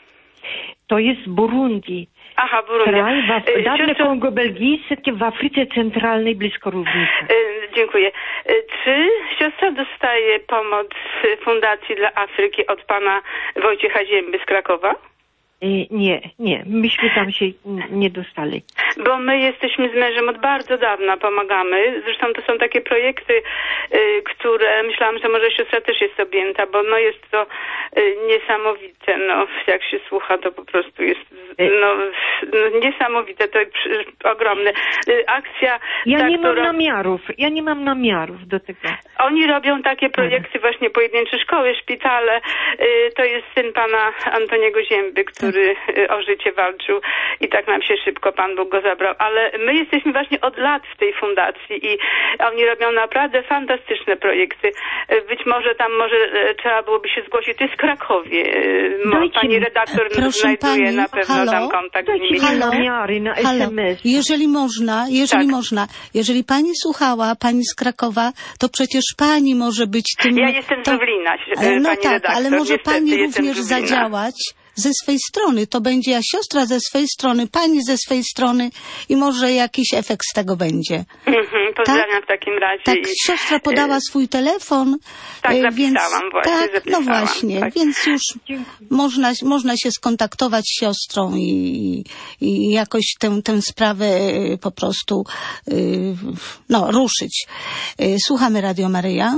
To jest Burundi. Aha, Burundi. Kraj, w Af- Y, dawne siostro- Kongo belgijskie w Afryce Centralnej blisko Równicy. Y, Dziękuję. Y, Czy siostra dostaje pomoc y, Fundacji dla Afryki od pana Wojciecha Zięby z Krakowa? Y, Nie, nie. Myśmy tam się n- nie dostali. Bo my jesteśmy z mężem od bardzo dawna, pomagamy. Zresztą to są takie projekty, y, które myślałam, że może siostra też jest objęta, bo no jest to y, niesamowite. No, jak się słucha, to po prostu jest no, no, niesamowite, to przy, ogromne. Y, akcja Ja ta, nie mam która... namiarów. Ja nie mam namiarów do tego. Oni robią takie projekty, właśnie pojedyncze szkoły, szpitale. Y, To jest syn pana Antoniego Zięby, który y, o życie walczył i tak nam się szybko Pan Bóg go zabrał. Ale my jesteśmy właśnie od lat w tej fundacji i oni robią naprawdę fantastyczne projekty. Y, Być może tam może y, trzeba byłoby się zgłosić. To jest w Krakowie. Y, mo- Dajcie Pani mi- redaktor Proszę znajduje pani, na pewno halo? tam kontakt z Dajcie nimi. mi Halo? namiary na Halo, S M S. jeżeli można, jeżeli Tak. można, jeżeli pani słuchała, pani z Krakowa, to przecież pani może być tym... Ja jestem z to- Lublina, Ale no pani tak, redaktor. ale może Niestety, pani jestem również z Lublina. zadziałać ze swej strony. To będzie ja siostra ze swej strony, pani ze swej strony i może jakiś efekt z tego będzie. Mhm, pozdrawiam w takim razie. Tak, i, siostra podała y, swój telefon. Tak, e, zapisałam więc, właśnie, Tak, no zapisałam, właśnie, tak. więc już można, można się skontaktować z siostrą i, i jakoś tę, tę sprawę e, po prostu e, no, ruszyć. E, Słuchamy Radio Maryja.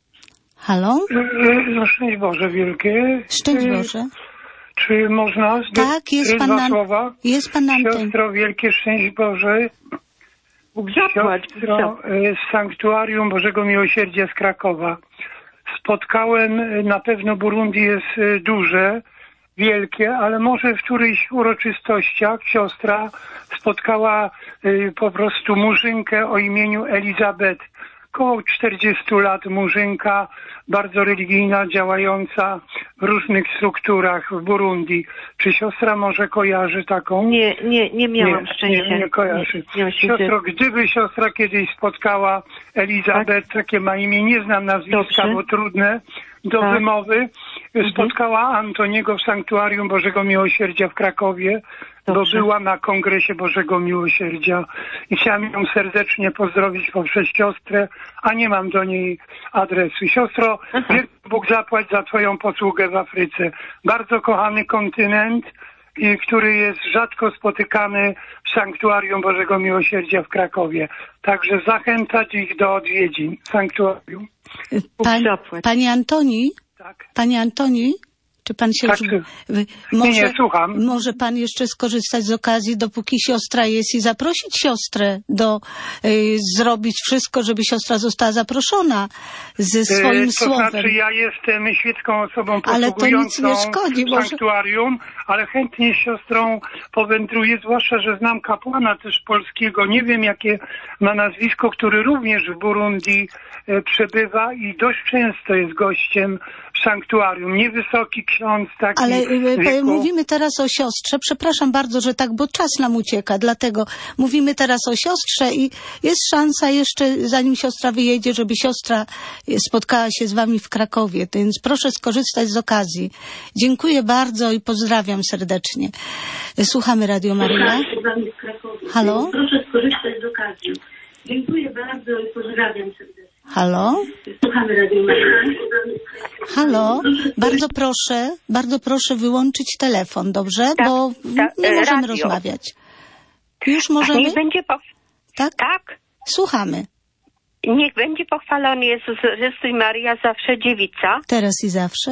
Halo? No, szczęść Boże wielkie. Szczęść Y, Boże. Czy można? Zbyt, Tak, jest y, pan dwa na, słowa? jest pan na antenie. Siostro, wielkie szczęść Boże. Bóg zapłać. Bóg Siostro zapłać. y, z Sanktuarium Bożego Miłosierdzia z Krakowa. Spotkałem, y, na pewno Burundi jest y, duże, wielkie, ale może w którychś uroczystościach siostra spotkała y, po prostu murzynkę o imieniu Elizabeth. Koło czterdziestu lat murzynka, bardzo religijna, działająca w różnych strukturach w Burundi. Czy siostra może kojarzy taką? Nie, nie, nie miałam nie, szczęścia. Nie, nie kojarzy. Nie, nie Siostro, gdyby siostra kiedyś spotkała Elizabeth, takie ma imię, nie znam nazwiska, Dobrze. bo trudne do Tak. wymowy, spotkała Antoniego w Sanktuarium Bożego Miłosierdzia w Krakowie, Dobrze. bo była na Kongresie Bożego Miłosierdzia i chciałam ją serdecznie pozdrowić poprzez siostrę, a nie mam do niej adresu. Siostro, Aha. niech Bóg zapłać za twoją posługę w Afryce. Bardzo kochany kontynent, i który jest rzadko spotykany w Sanktuarium Bożego Miłosierdzia w Krakowie. Także zachęcać ich do odwiedzin Sanktuarium. Pań, zapłać. Pani Antoni? Tak. Pani Antoni? Czy pan się Tak, już... czy- wy- Nie, Może, nie, słucham. może pan jeszcze skorzystać z okazji, dopóki siostra jest i zaprosić siostrę do... Y, zrobić wszystko, żeby siostra została zaproszona ze swoim E, to słowem. znaczy ja jestem świecką osobą Ale to nic posługującą nie szkodzi, w może- sanktuarium, ale chętnie z siostrą powędruję, zwłaszcza, że znam kapłana też polskiego, nie wiem jakie ma nazwisko, który również w Burundi e, przebywa i dość często jest gościem w w sanktuarium. Niewysoki ksiądz, taki Ale wieku. mówimy teraz o siostrze. Przepraszam bardzo, że tak, bo czas nam ucieka. Dlatego mówimy teraz o siostrze i jest szansa jeszcze, zanim siostra wyjedzie, żeby siostra spotkała się z wami w Krakowie. Więc proszę skorzystać z okazji. Dziękuję bardzo i pozdrawiam serdecznie. Słuchamy Radio Maryja. Halo? Proszę skorzystać z okazji. Dziękuję bardzo i pozdrawiam serdecznie. Halo? Słuchamy Radio Maryja. Halo? Bardzo proszę, bardzo proszę wyłączyć telefon, dobrze? Tak, Bo tak, nie możemy radio. rozmawiać. Już możemy? Niech będzie poch... Tak? tak? Słuchamy. Niech będzie pochwalony Jezus Chrystus i Maria, zawsze dziewica. Teraz i zawsze.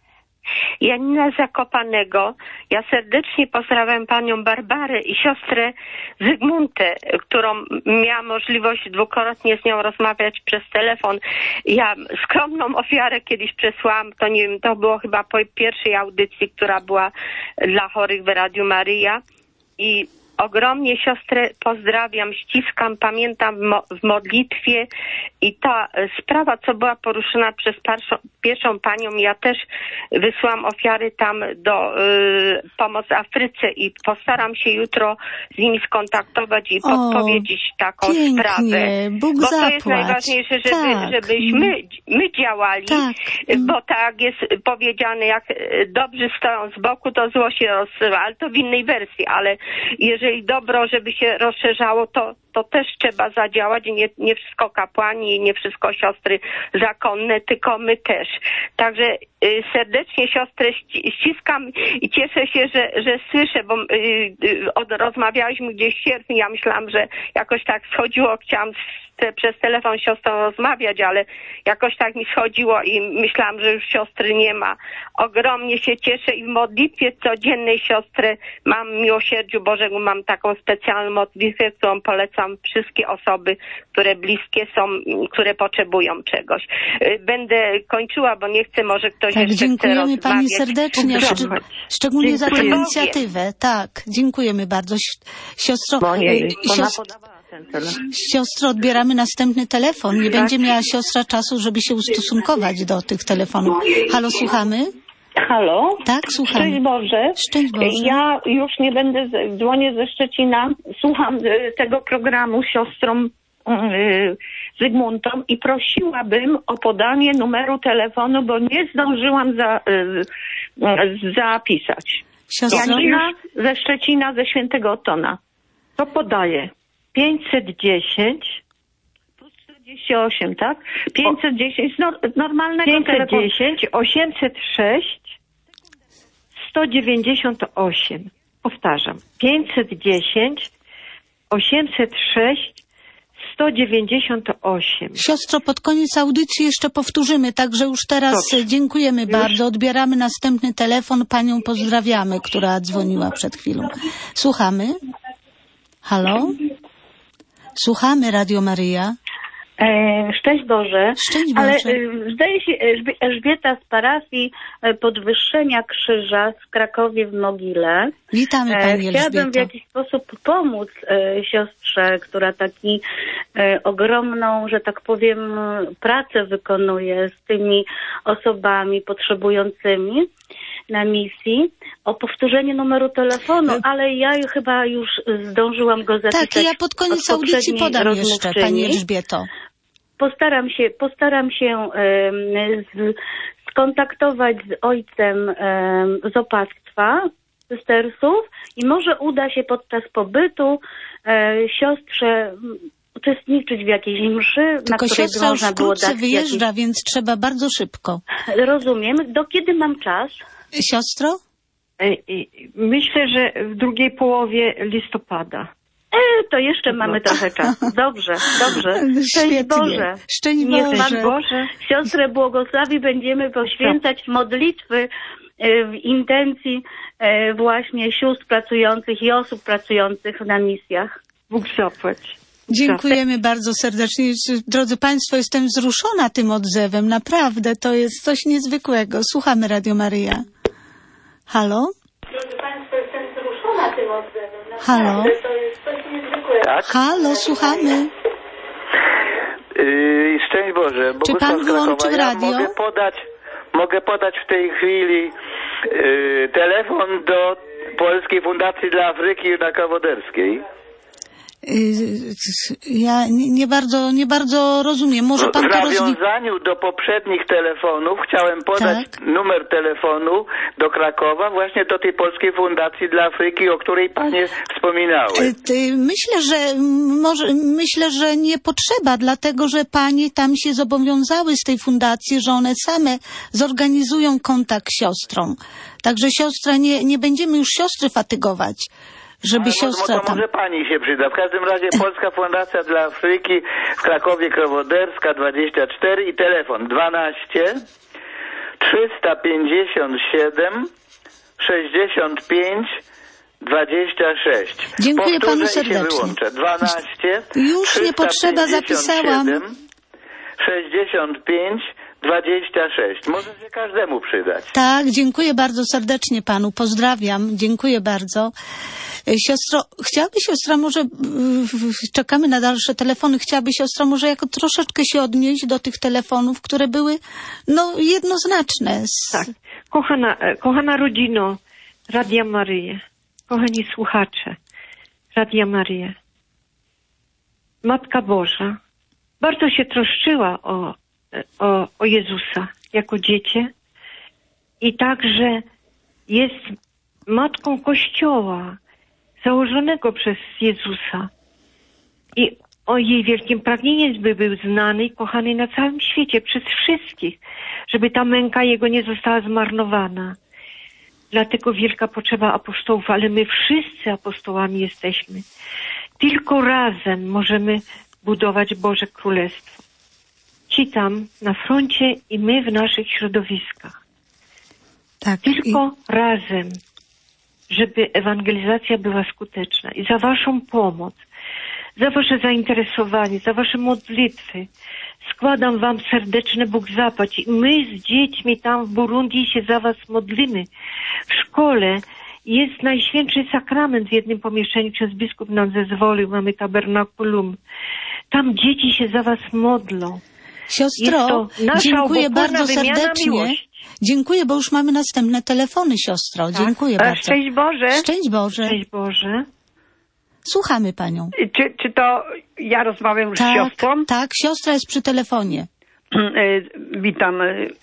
Janina Zakopanego. Ja serdecznie pozdrawiam panią Barbarę i siostrę Zygmuntę, którą miałam możliwość dwukrotnie z nią rozmawiać przez telefon. Ja skromną ofiarę kiedyś przesłałam, to nie wiem, to było chyba po pierwszej audycji, która była dla chorych w Radiu Maryja. I ogromnie siostrę pozdrawiam, ściskam, pamiętam w, mo- w modlitwie i ta sprawa, co była poruszona przez pierwszą, pierwszą panią, ja też wysłałam ofiary tam do y, Pomoc Afryce i postaram się jutro z nimi skontaktować i O, podpowiedzieć taką pięknie. sprawę. Bóg bo to zapłać. jest najważniejsze, żeby, Tak. żebyśmy my działali, Tak. bo tak jest powiedziane, jak dobrzy stoją z boku, to zło się rozsyła, ale to w innej wersji, ale jeżeli dobro, żeby się rozszerzało, to, to też trzeba zadziałać. Nie, nie wszystko kapłani, nie wszystko siostry zakonne, tylko my też. Także y, serdecznie siostrę ściskam i cieszę się, że, że słyszę, bo y, y, od, rozmawialiśmy gdzieś w sierpniu, ja myślałam, że jakoś tak schodziło, chciałam te, przez telefon z siostrą rozmawiać, ale jakoś tak mi schodziło i myślałam, że już siostry nie ma. Ogromnie się cieszę i w modlitwie codziennej siostrę mam w miłosierdziu Bożego, mam taką specjalną modlitwę, którą polecam wszystkie osoby, które bliskie są, które potrzebują czegoś. Będę kończyła, bo nie chcę, może ktoś Tak, jeszcze chce dziękujemy rozmawiać. pani serdecznie, szcz- szczególnie za tę Dziękuję. inicjatywę. Tak, dziękujemy bardzo. Si- Siostro, Mojej, y, ona siostro, podawała ten temat. siostro, odbieramy następny telefon. Nie będzie miała siostra czasu, żeby się ustosunkować do tych telefonów. Halo, słuchamy? Halo? Tak, słuchamy. Szczęść Boże. Szczęść Boże. Ja już nie będę, z- dzwonię ze Szczecina, słucham e, tego programu z siostrą e, Zygmuntą i prosiłabym o podanie numeru telefonu, bo nie zdążyłam za, e, zapisać. Siostro, Janina ze Szczecina, ze Świętego Otona. To podaję. pięćset dziesięć, czterdzieści osiem, tak? pięćset dziesięć, no, normalnego pięćset telefonu. dziesięć, osiemset sześć, sto dziewięćdziesiąt osiem. Powtarzam. pięćset dziesięć, osiemset sześć, sto dziewięćdziesiąt osiem. Siostro, pod koniec audycji jeszcze powtórzymy, także już teraz Dobrze. dziękujemy bardzo. Odbieramy następny telefon. Panią pozdrawiamy, która dzwoniła przed chwilą. Słuchamy? Halo? Słuchamy Radio Maryja. E, szczęść Boże. Szczęść Boże. Ale e, zdaje się, Elżbie- Elżbieta z parafii e, Podwyższenia Krzyża w Krakowie w Mogile. Witamy E, Pani Chciałabym w Elżbieto. jakiś sposób pomóc e, siostrze, która taki e, ogromną, że tak powiem, pracę wykonuje z tymi osobami potrzebującymi na misji, o powtórzenie numeru telefonu, ale ja chyba już zdążyłam go zapisać. Tak, ja pod koniec od audycji poprzedniej podam jeszcze, rozmówczyni. Pani Elżbieto. Postaram się, postaram się em, z, skontaktować z ojcem em, z opactwa, cystersów i może uda się podczas pobytu e, siostrze m, uczestniczyć w jakiejś mszy, na Tylko której siostra już można było wkrótce dać wyjeżdża, jakieś... więc trzeba bardzo szybko. Rozumiem. Do kiedy mam czas? Siostro? E, i- Myślę, że w drugiej połowie listopada. E, to jeszcze mamy trochę czasu. Dobrze, dobrze. Szczęść Świetnie. Boże. Szczęść Niech Boże. Pan Boże siostrę błogosławi. Będziemy poświęcać modlitwy e, w intencji e, właśnie sióstr pracujących i osób pracujących na misjach. Bóg zapłać. Dziękujemy bardzo serdecznie. Drodzy Państwo, jestem wzruszona tym odzewem. Naprawdę, to jest coś niezwykłego. Słuchamy Radio Maryja. Halo? Drodzy Państwo, jestem wzruszona tym odzewem. Halo? To jest coś niezwykłego. Tak? Halo, słuchamy. Yy, szczęść Boże. Czy pan Bogusław z Krakowa. wyłączył Ja radio? mogę podać, mogę podać w tej chwili y, telefon do Polskiej Fundacji dla Afryki Junakowoderskiej. Ja nie, nie bardzo, nie bardzo rozumiem. Może pan w to rozwi... nawiązaniu do poprzednich telefonów chciałem podać tak? numer telefonu do Krakowa właśnie do tej Polskiej Fundacji dla Afryki, o której panie wspominały. Myślę, że może, myślę, że nie potrzeba, dlatego że panie tam się zobowiązały z tej fundacji, że one same zorganizują kontakt z siostrą. Także siostra, nie, nie będziemy już siostry fatygować. Żeby Ale siostra to, to może tam... pani się przyda. W każdym razie Polska Fundacja dla Afryki w Krakowie Krowoderska dwadzieścia cztery i telefon dwanaście trzysta pięćdziesiąt siedem sześćdziesiąt pięć dwadzieścia sześć. Dziękuję Powtórzę panu i się serdecznie. wyłączę. dwanaście Już nie potrzeba, zapisałam. sześćdziesiąt pięć dwadzieścia sześć. Może się każdemu przydać. Tak, dziękuję bardzo serdecznie panu. Pozdrawiam. Dziękuję bardzo. Siostro, chciałaby siostra może, czekamy na dalsze telefony, chciałaby siostra może jako troszeczkę się odnieść do tych telefonów, które były no jednoznaczne. Tak. Kochana, kochana rodzino Radia Maryja, kochani słuchacze Radia Maryja, Matka Boża bardzo się troszczyła o, o, o Jezusa jako dziecię i także jest matką Kościoła założonego przez Jezusa. I o jej wielkim pragnieniem by był znany i kochany na całym świecie przez wszystkich, żeby ta męka Jego nie została zmarnowana. Dlatego wielka potrzeba apostołów, ale my wszyscy apostołami jesteśmy. Tylko razem możemy budować Boże Królestwo. Ci tam na froncie i my w naszych środowiskach. Tak, Tylko i... razem, żeby ewangelizacja była skuteczna. I za waszą pomoc, za wasze zainteresowanie, za wasze modlitwy składam wam serdeczne Bóg zapłać. I my z dziećmi tam w Burundi się za was modlimy. W szkole jest Najświętszy Sakrament w jednym pomieszczeniu, przez biskup nam zezwolił, mamy tabernakulum. Tam dzieci się za was modlą. Siostro, dziękuję bardzo serdecznie. Miłości. Dziękuję, bo już mamy następne telefony, siostro. Tak. Dziękuję A, bardzo. Szczęść Boże. Szczęść Boże. Szczęść Boże. Słuchamy panią. Czy, czy to ja rozmawiam już tak, z siostrą? Tak, siostra jest przy telefonie. Witam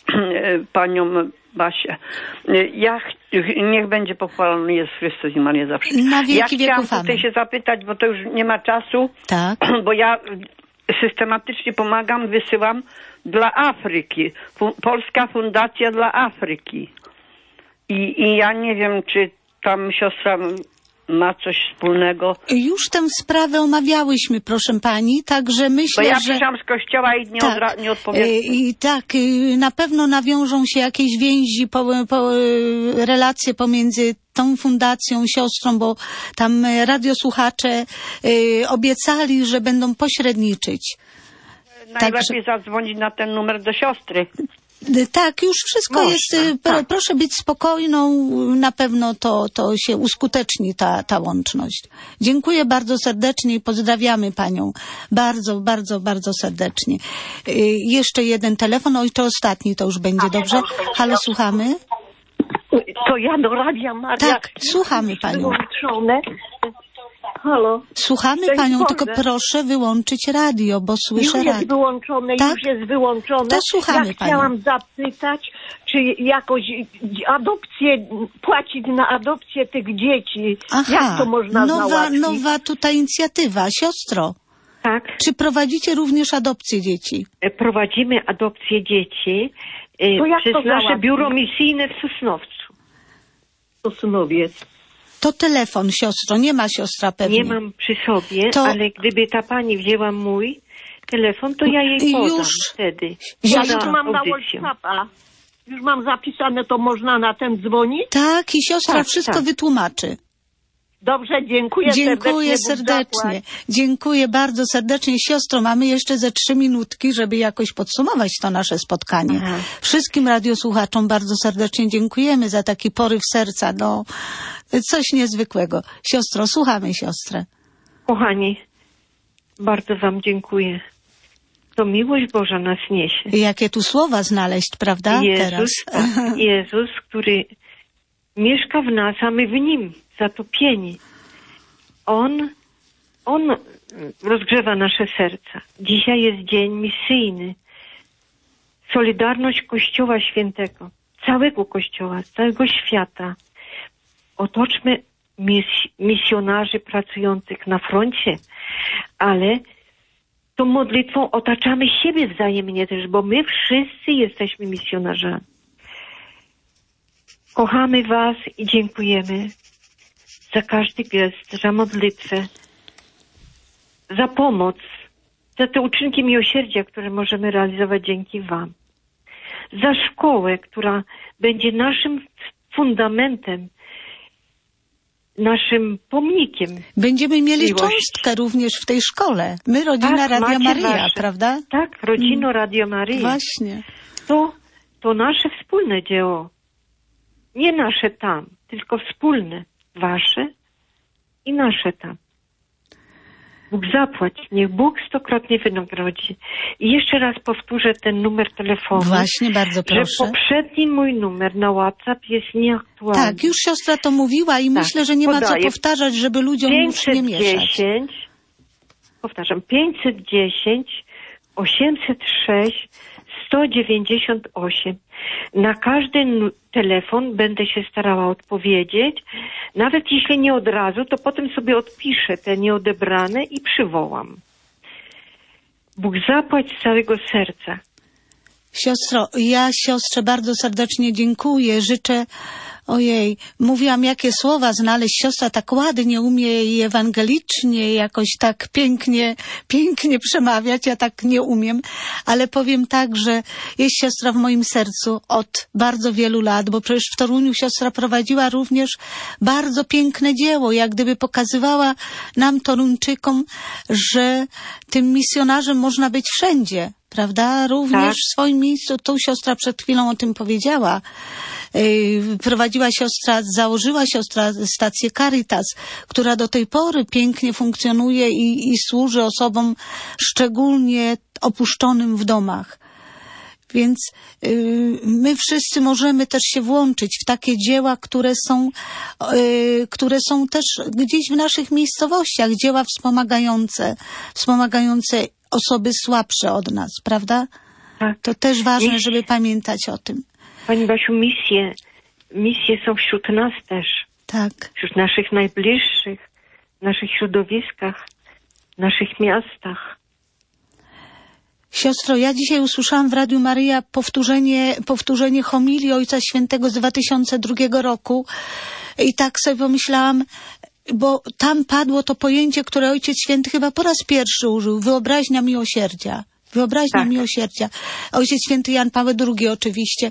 panią Basię. Ja ch- niech będzie pochwalony jest Chrystus i Maria zawsze. Na wieki ja chciałam wieków, tutaj się zapytać, bo to już nie ma czasu. Tak. Bo ja systematycznie pomagam, wysyłam dla Afryki. Fu- Polska Fundacja dla Afryki. I, I ja nie wiem, czy tam siostra ma coś wspólnego. Już tę sprawę omawiałyśmy, proszę pani, także myślę, bo ja że... przyszłam z kościoła i nie, tak, odra- nie odpowiadam. I tak, na pewno nawiążą się jakieś więzi, po, po, relacje pomiędzy tą fundacją, siostrą, bo tam radiosłuchacze y, obiecali, że będą pośredniczyć. Najlepiej także... zadzwonić na ten numer do siostry. Tak, już wszystko Można, jest, tak. Proszę być spokojną, na pewno to, to się uskuteczni ta, ta łączność. Dziękuję bardzo serdecznie i pozdrawiamy panią bardzo, bardzo, bardzo serdecznie. Yy, jeszcze jeden telefon, oj to ostatni, to już będzie dobrze. Halo, słuchamy? To ja do Radia Maria. Tak, słuchamy panią. Wyłączone. Halo. Słuchamy Cześć panią, Boże. Tylko proszę wyłączyć radio, bo słyszę radio. Już jest wyłączone, tak? już jest wyłączone. To słuchamy ja chciałam panią. zapytać, czy jakoś adopcję, płacić na adopcję tych dzieci. Aha, jak to można nowa, załatwić? nowa tutaj inicjatywa. Siostro. Tak. Czy prowadzicie również adopcję dzieci? Prowadzimy adopcję dzieci przez nasze załatwić? biuro misyjne w Sosnowcu. Sosnowiec. To telefon, siostro, nie ma siostra pewnie. Nie mam przy sobie, to... ale gdyby ta pani wzięła mój telefon, to ja jej podam już... wtedy. Ja już mam na WhatsAppa. Już mam zapisane, to można na ten dzwonić? Tak, i siostra tak, wszystko tak. wytłumaczy. Dobrze, dziękuję, dziękuję serdecznie. serdecznie. Dziękuję bardzo serdecznie. Siostro, mamy jeszcze ze trzy minutki, żeby jakoś podsumować to nasze spotkanie. Aha. Wszystkim radiosłuchaczom bardzo serdecznie dziękujemy za taki poryw serca. No, coś niezwykłego. Siostro, słuchamy siostrę. Kochani, bardzo wam dziękuję to miłość Boża nas niesie. I jakie tu słowa znaleźć, prawda? Jezus, Teraz. tak, Jezus, który mieszka w nas, a my w Nim, zatopieni. On, On rozgrzewa nasze serca. Dzisiaj jest dzień misyjny. Solidarność Kościoła Świętego, całego Kościoła, całego świata. Otoczmy mis- misjonarzy pracujących na froncie, ale tą modlitwą otaczamy siebie wzajemnie też, bo my wszyscy jesteśmy misjonarzami. Kochamy Was i dziękujemy za każdy gest, za modlitwę, za pomoc, za te uczynki miłosierdzia, które możemy realizować dzięki Wam. Za szkołę, która będzie naszym fundamentem, naszym pomnikiem. Będziemy mieli miłości. cząstkę również w tej szkole. My, rodzina Tak, Radia macie Maryja, wasze. prawda? Tak, rodzino Radio Maryja. Właśnie. To, to nasze wspólne dzieło. Nie nasze tam, tylko wspólne. Wasze i nasze tam. Bóg zapłać, niech Bóg stokrotnie wynagrodzi. I jeszcze raz powtórzę ten numer telefonu. Właśnie, bardzo proszę. Że poprzedni mój numer na WhatsApp jest nieaktualny. Tak, już siostra to mówiła i tak, myślę, że nie ma podaję. co powtarzać, żeby ludziom już nie mieszać. Powtarzam, pięćset dziesięć, osiemset sześć, sto dziewięćdziesiąt osiem. Na każdy n- telefon będę się starała odpowiedzieć. Nawet jeśli nie od razu, to potem sobie odpiszę te nieodebrane i przywołam. Bóg zapłać z całego serca. Siostro, ja siostrze bardzo serdecznie dziękuję. Życzę, ojej, mówiłam jakie słowa znaleźć. Siostra tak ładnie umie i ewangelicznie, jakoś tak pięknie, pięknie przemawiać. Ja tak nie umiem, ale powiem tak, że jest siostra w moim sercu od bardzo wielu lat, bo przecież w Toruniu siostra prowadziła również bardzo piękne dzieło, jak gdyby pokazywała nam, Toruńczykom, że tym misjonarzem można być wszędzie. Prawda? Również tak. w swoim miejscu, tu siostra przed chwilą o tym powiedziała. Yy, prowadziła siostra, założyła siostra stację Caritas, która do tej pory pięknie funkcjonuje i, i służy osobom szczególnie opuszczonym w domach. Więc yy, my wszyscy możemy też się włączyć w takie dzieła, które są, yy, które są też gdzieś w naszych miejscowościach, dzieła wspomagające, wspomagające osoby słabsze od nas, prawda? Tak. To też ważne, Misje. żeby pamiętać o tym. Pani Basiu, misje, misje są wśród nas też. Tak. Wśród naszych najbliższych, w naszych środowiskach, w naszych miastach. Siostro, ja dzisiaj usłyszałam w Radiu Maryja powtórzenie, powtórzenie homilii Ojca Świętego z dwa tysiące drugiego roku i tak sobie pomyślałam, bo tam padło to pojęcie, które Ojciec Święty chyba po raz pierwszy użył, wyobraźnia miłosierdzia. Wyobraźnia tak. miłosierdzia. Ojciec Święty Jan Paweł drugi oczywiście.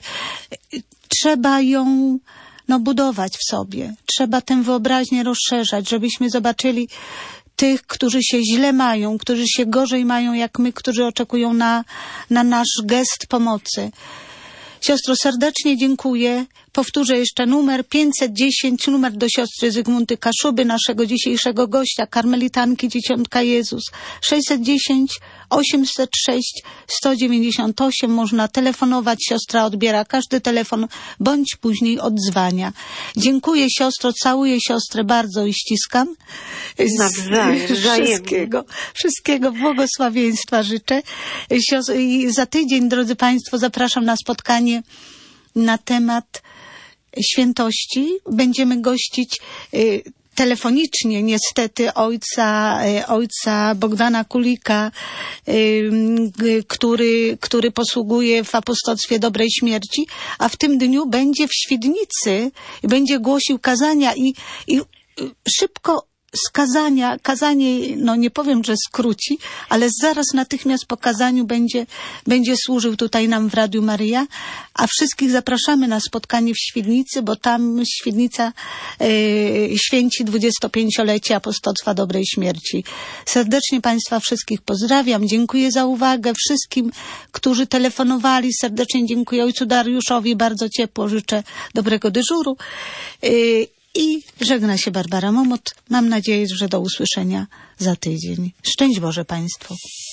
Trzeba ją no, budować w sobie. Trzeba tę wyobraźnię rozszerzać, żebyśmy zobaczyli tych, którzy się źle mają, którzy się gorzej mają jak my, którzy oczekują na, na nasz gest pomocy. Siostro, serdecznie dziękuję. Powtórzę jeszcze numer pięćset dziesięć, numer do siostry Zygmunty Kaszuby, naszego dzisiejszego gościa, karmelitanki Dzieciątka Jezus. sześćset dziesięć, osiemset sześć, sto dziewięćdziesiąt osiem. Można telefonować, siostra odbiera każdy telefon, bądź później odzwania. Dziękuję siostro, całuję siostrę bardzo i ściskam. Nawzajem, Wszystkiego, wszystkiego błogosławieństwa życzę. I za tydzień, drodzy Państwo, zapraszam na spotkanie na temat świętości. Będziemy gościć y, telefonicznie niestety ojca, y, ojca Bogdana Kulika, y, y, który, który posługuje w apostolstwie dobrej śmierci, a w tym dniu będzie w Świdnicy i będzie głosił kazania i, i y, szybko z kazania, kazanie, no nie powiem, że skróci, ale zaraz natychmiast po kazaniu będzie, będzie służył tutaj nam w Radiu Maryja, a wszystkich zapraszamy na spotkanie w Świdnicy, bo tam Świdnica yy, święci dwudziestopięciolecie apostolstwa dobrej śmierci. Serdecznie Państwa wszystkich pozdrawiam, dziękuję za uwagę wszystkim, którzy telefonowali, serdecznie dziękuję ojcu Dariuszowi, bardzo ciepło życzę dobrego dyżuru. Yy, I żegna się Barbara Momot. Mam nadzieję, że do usłyszenia za tydzień. Szczęść Boże Państwu.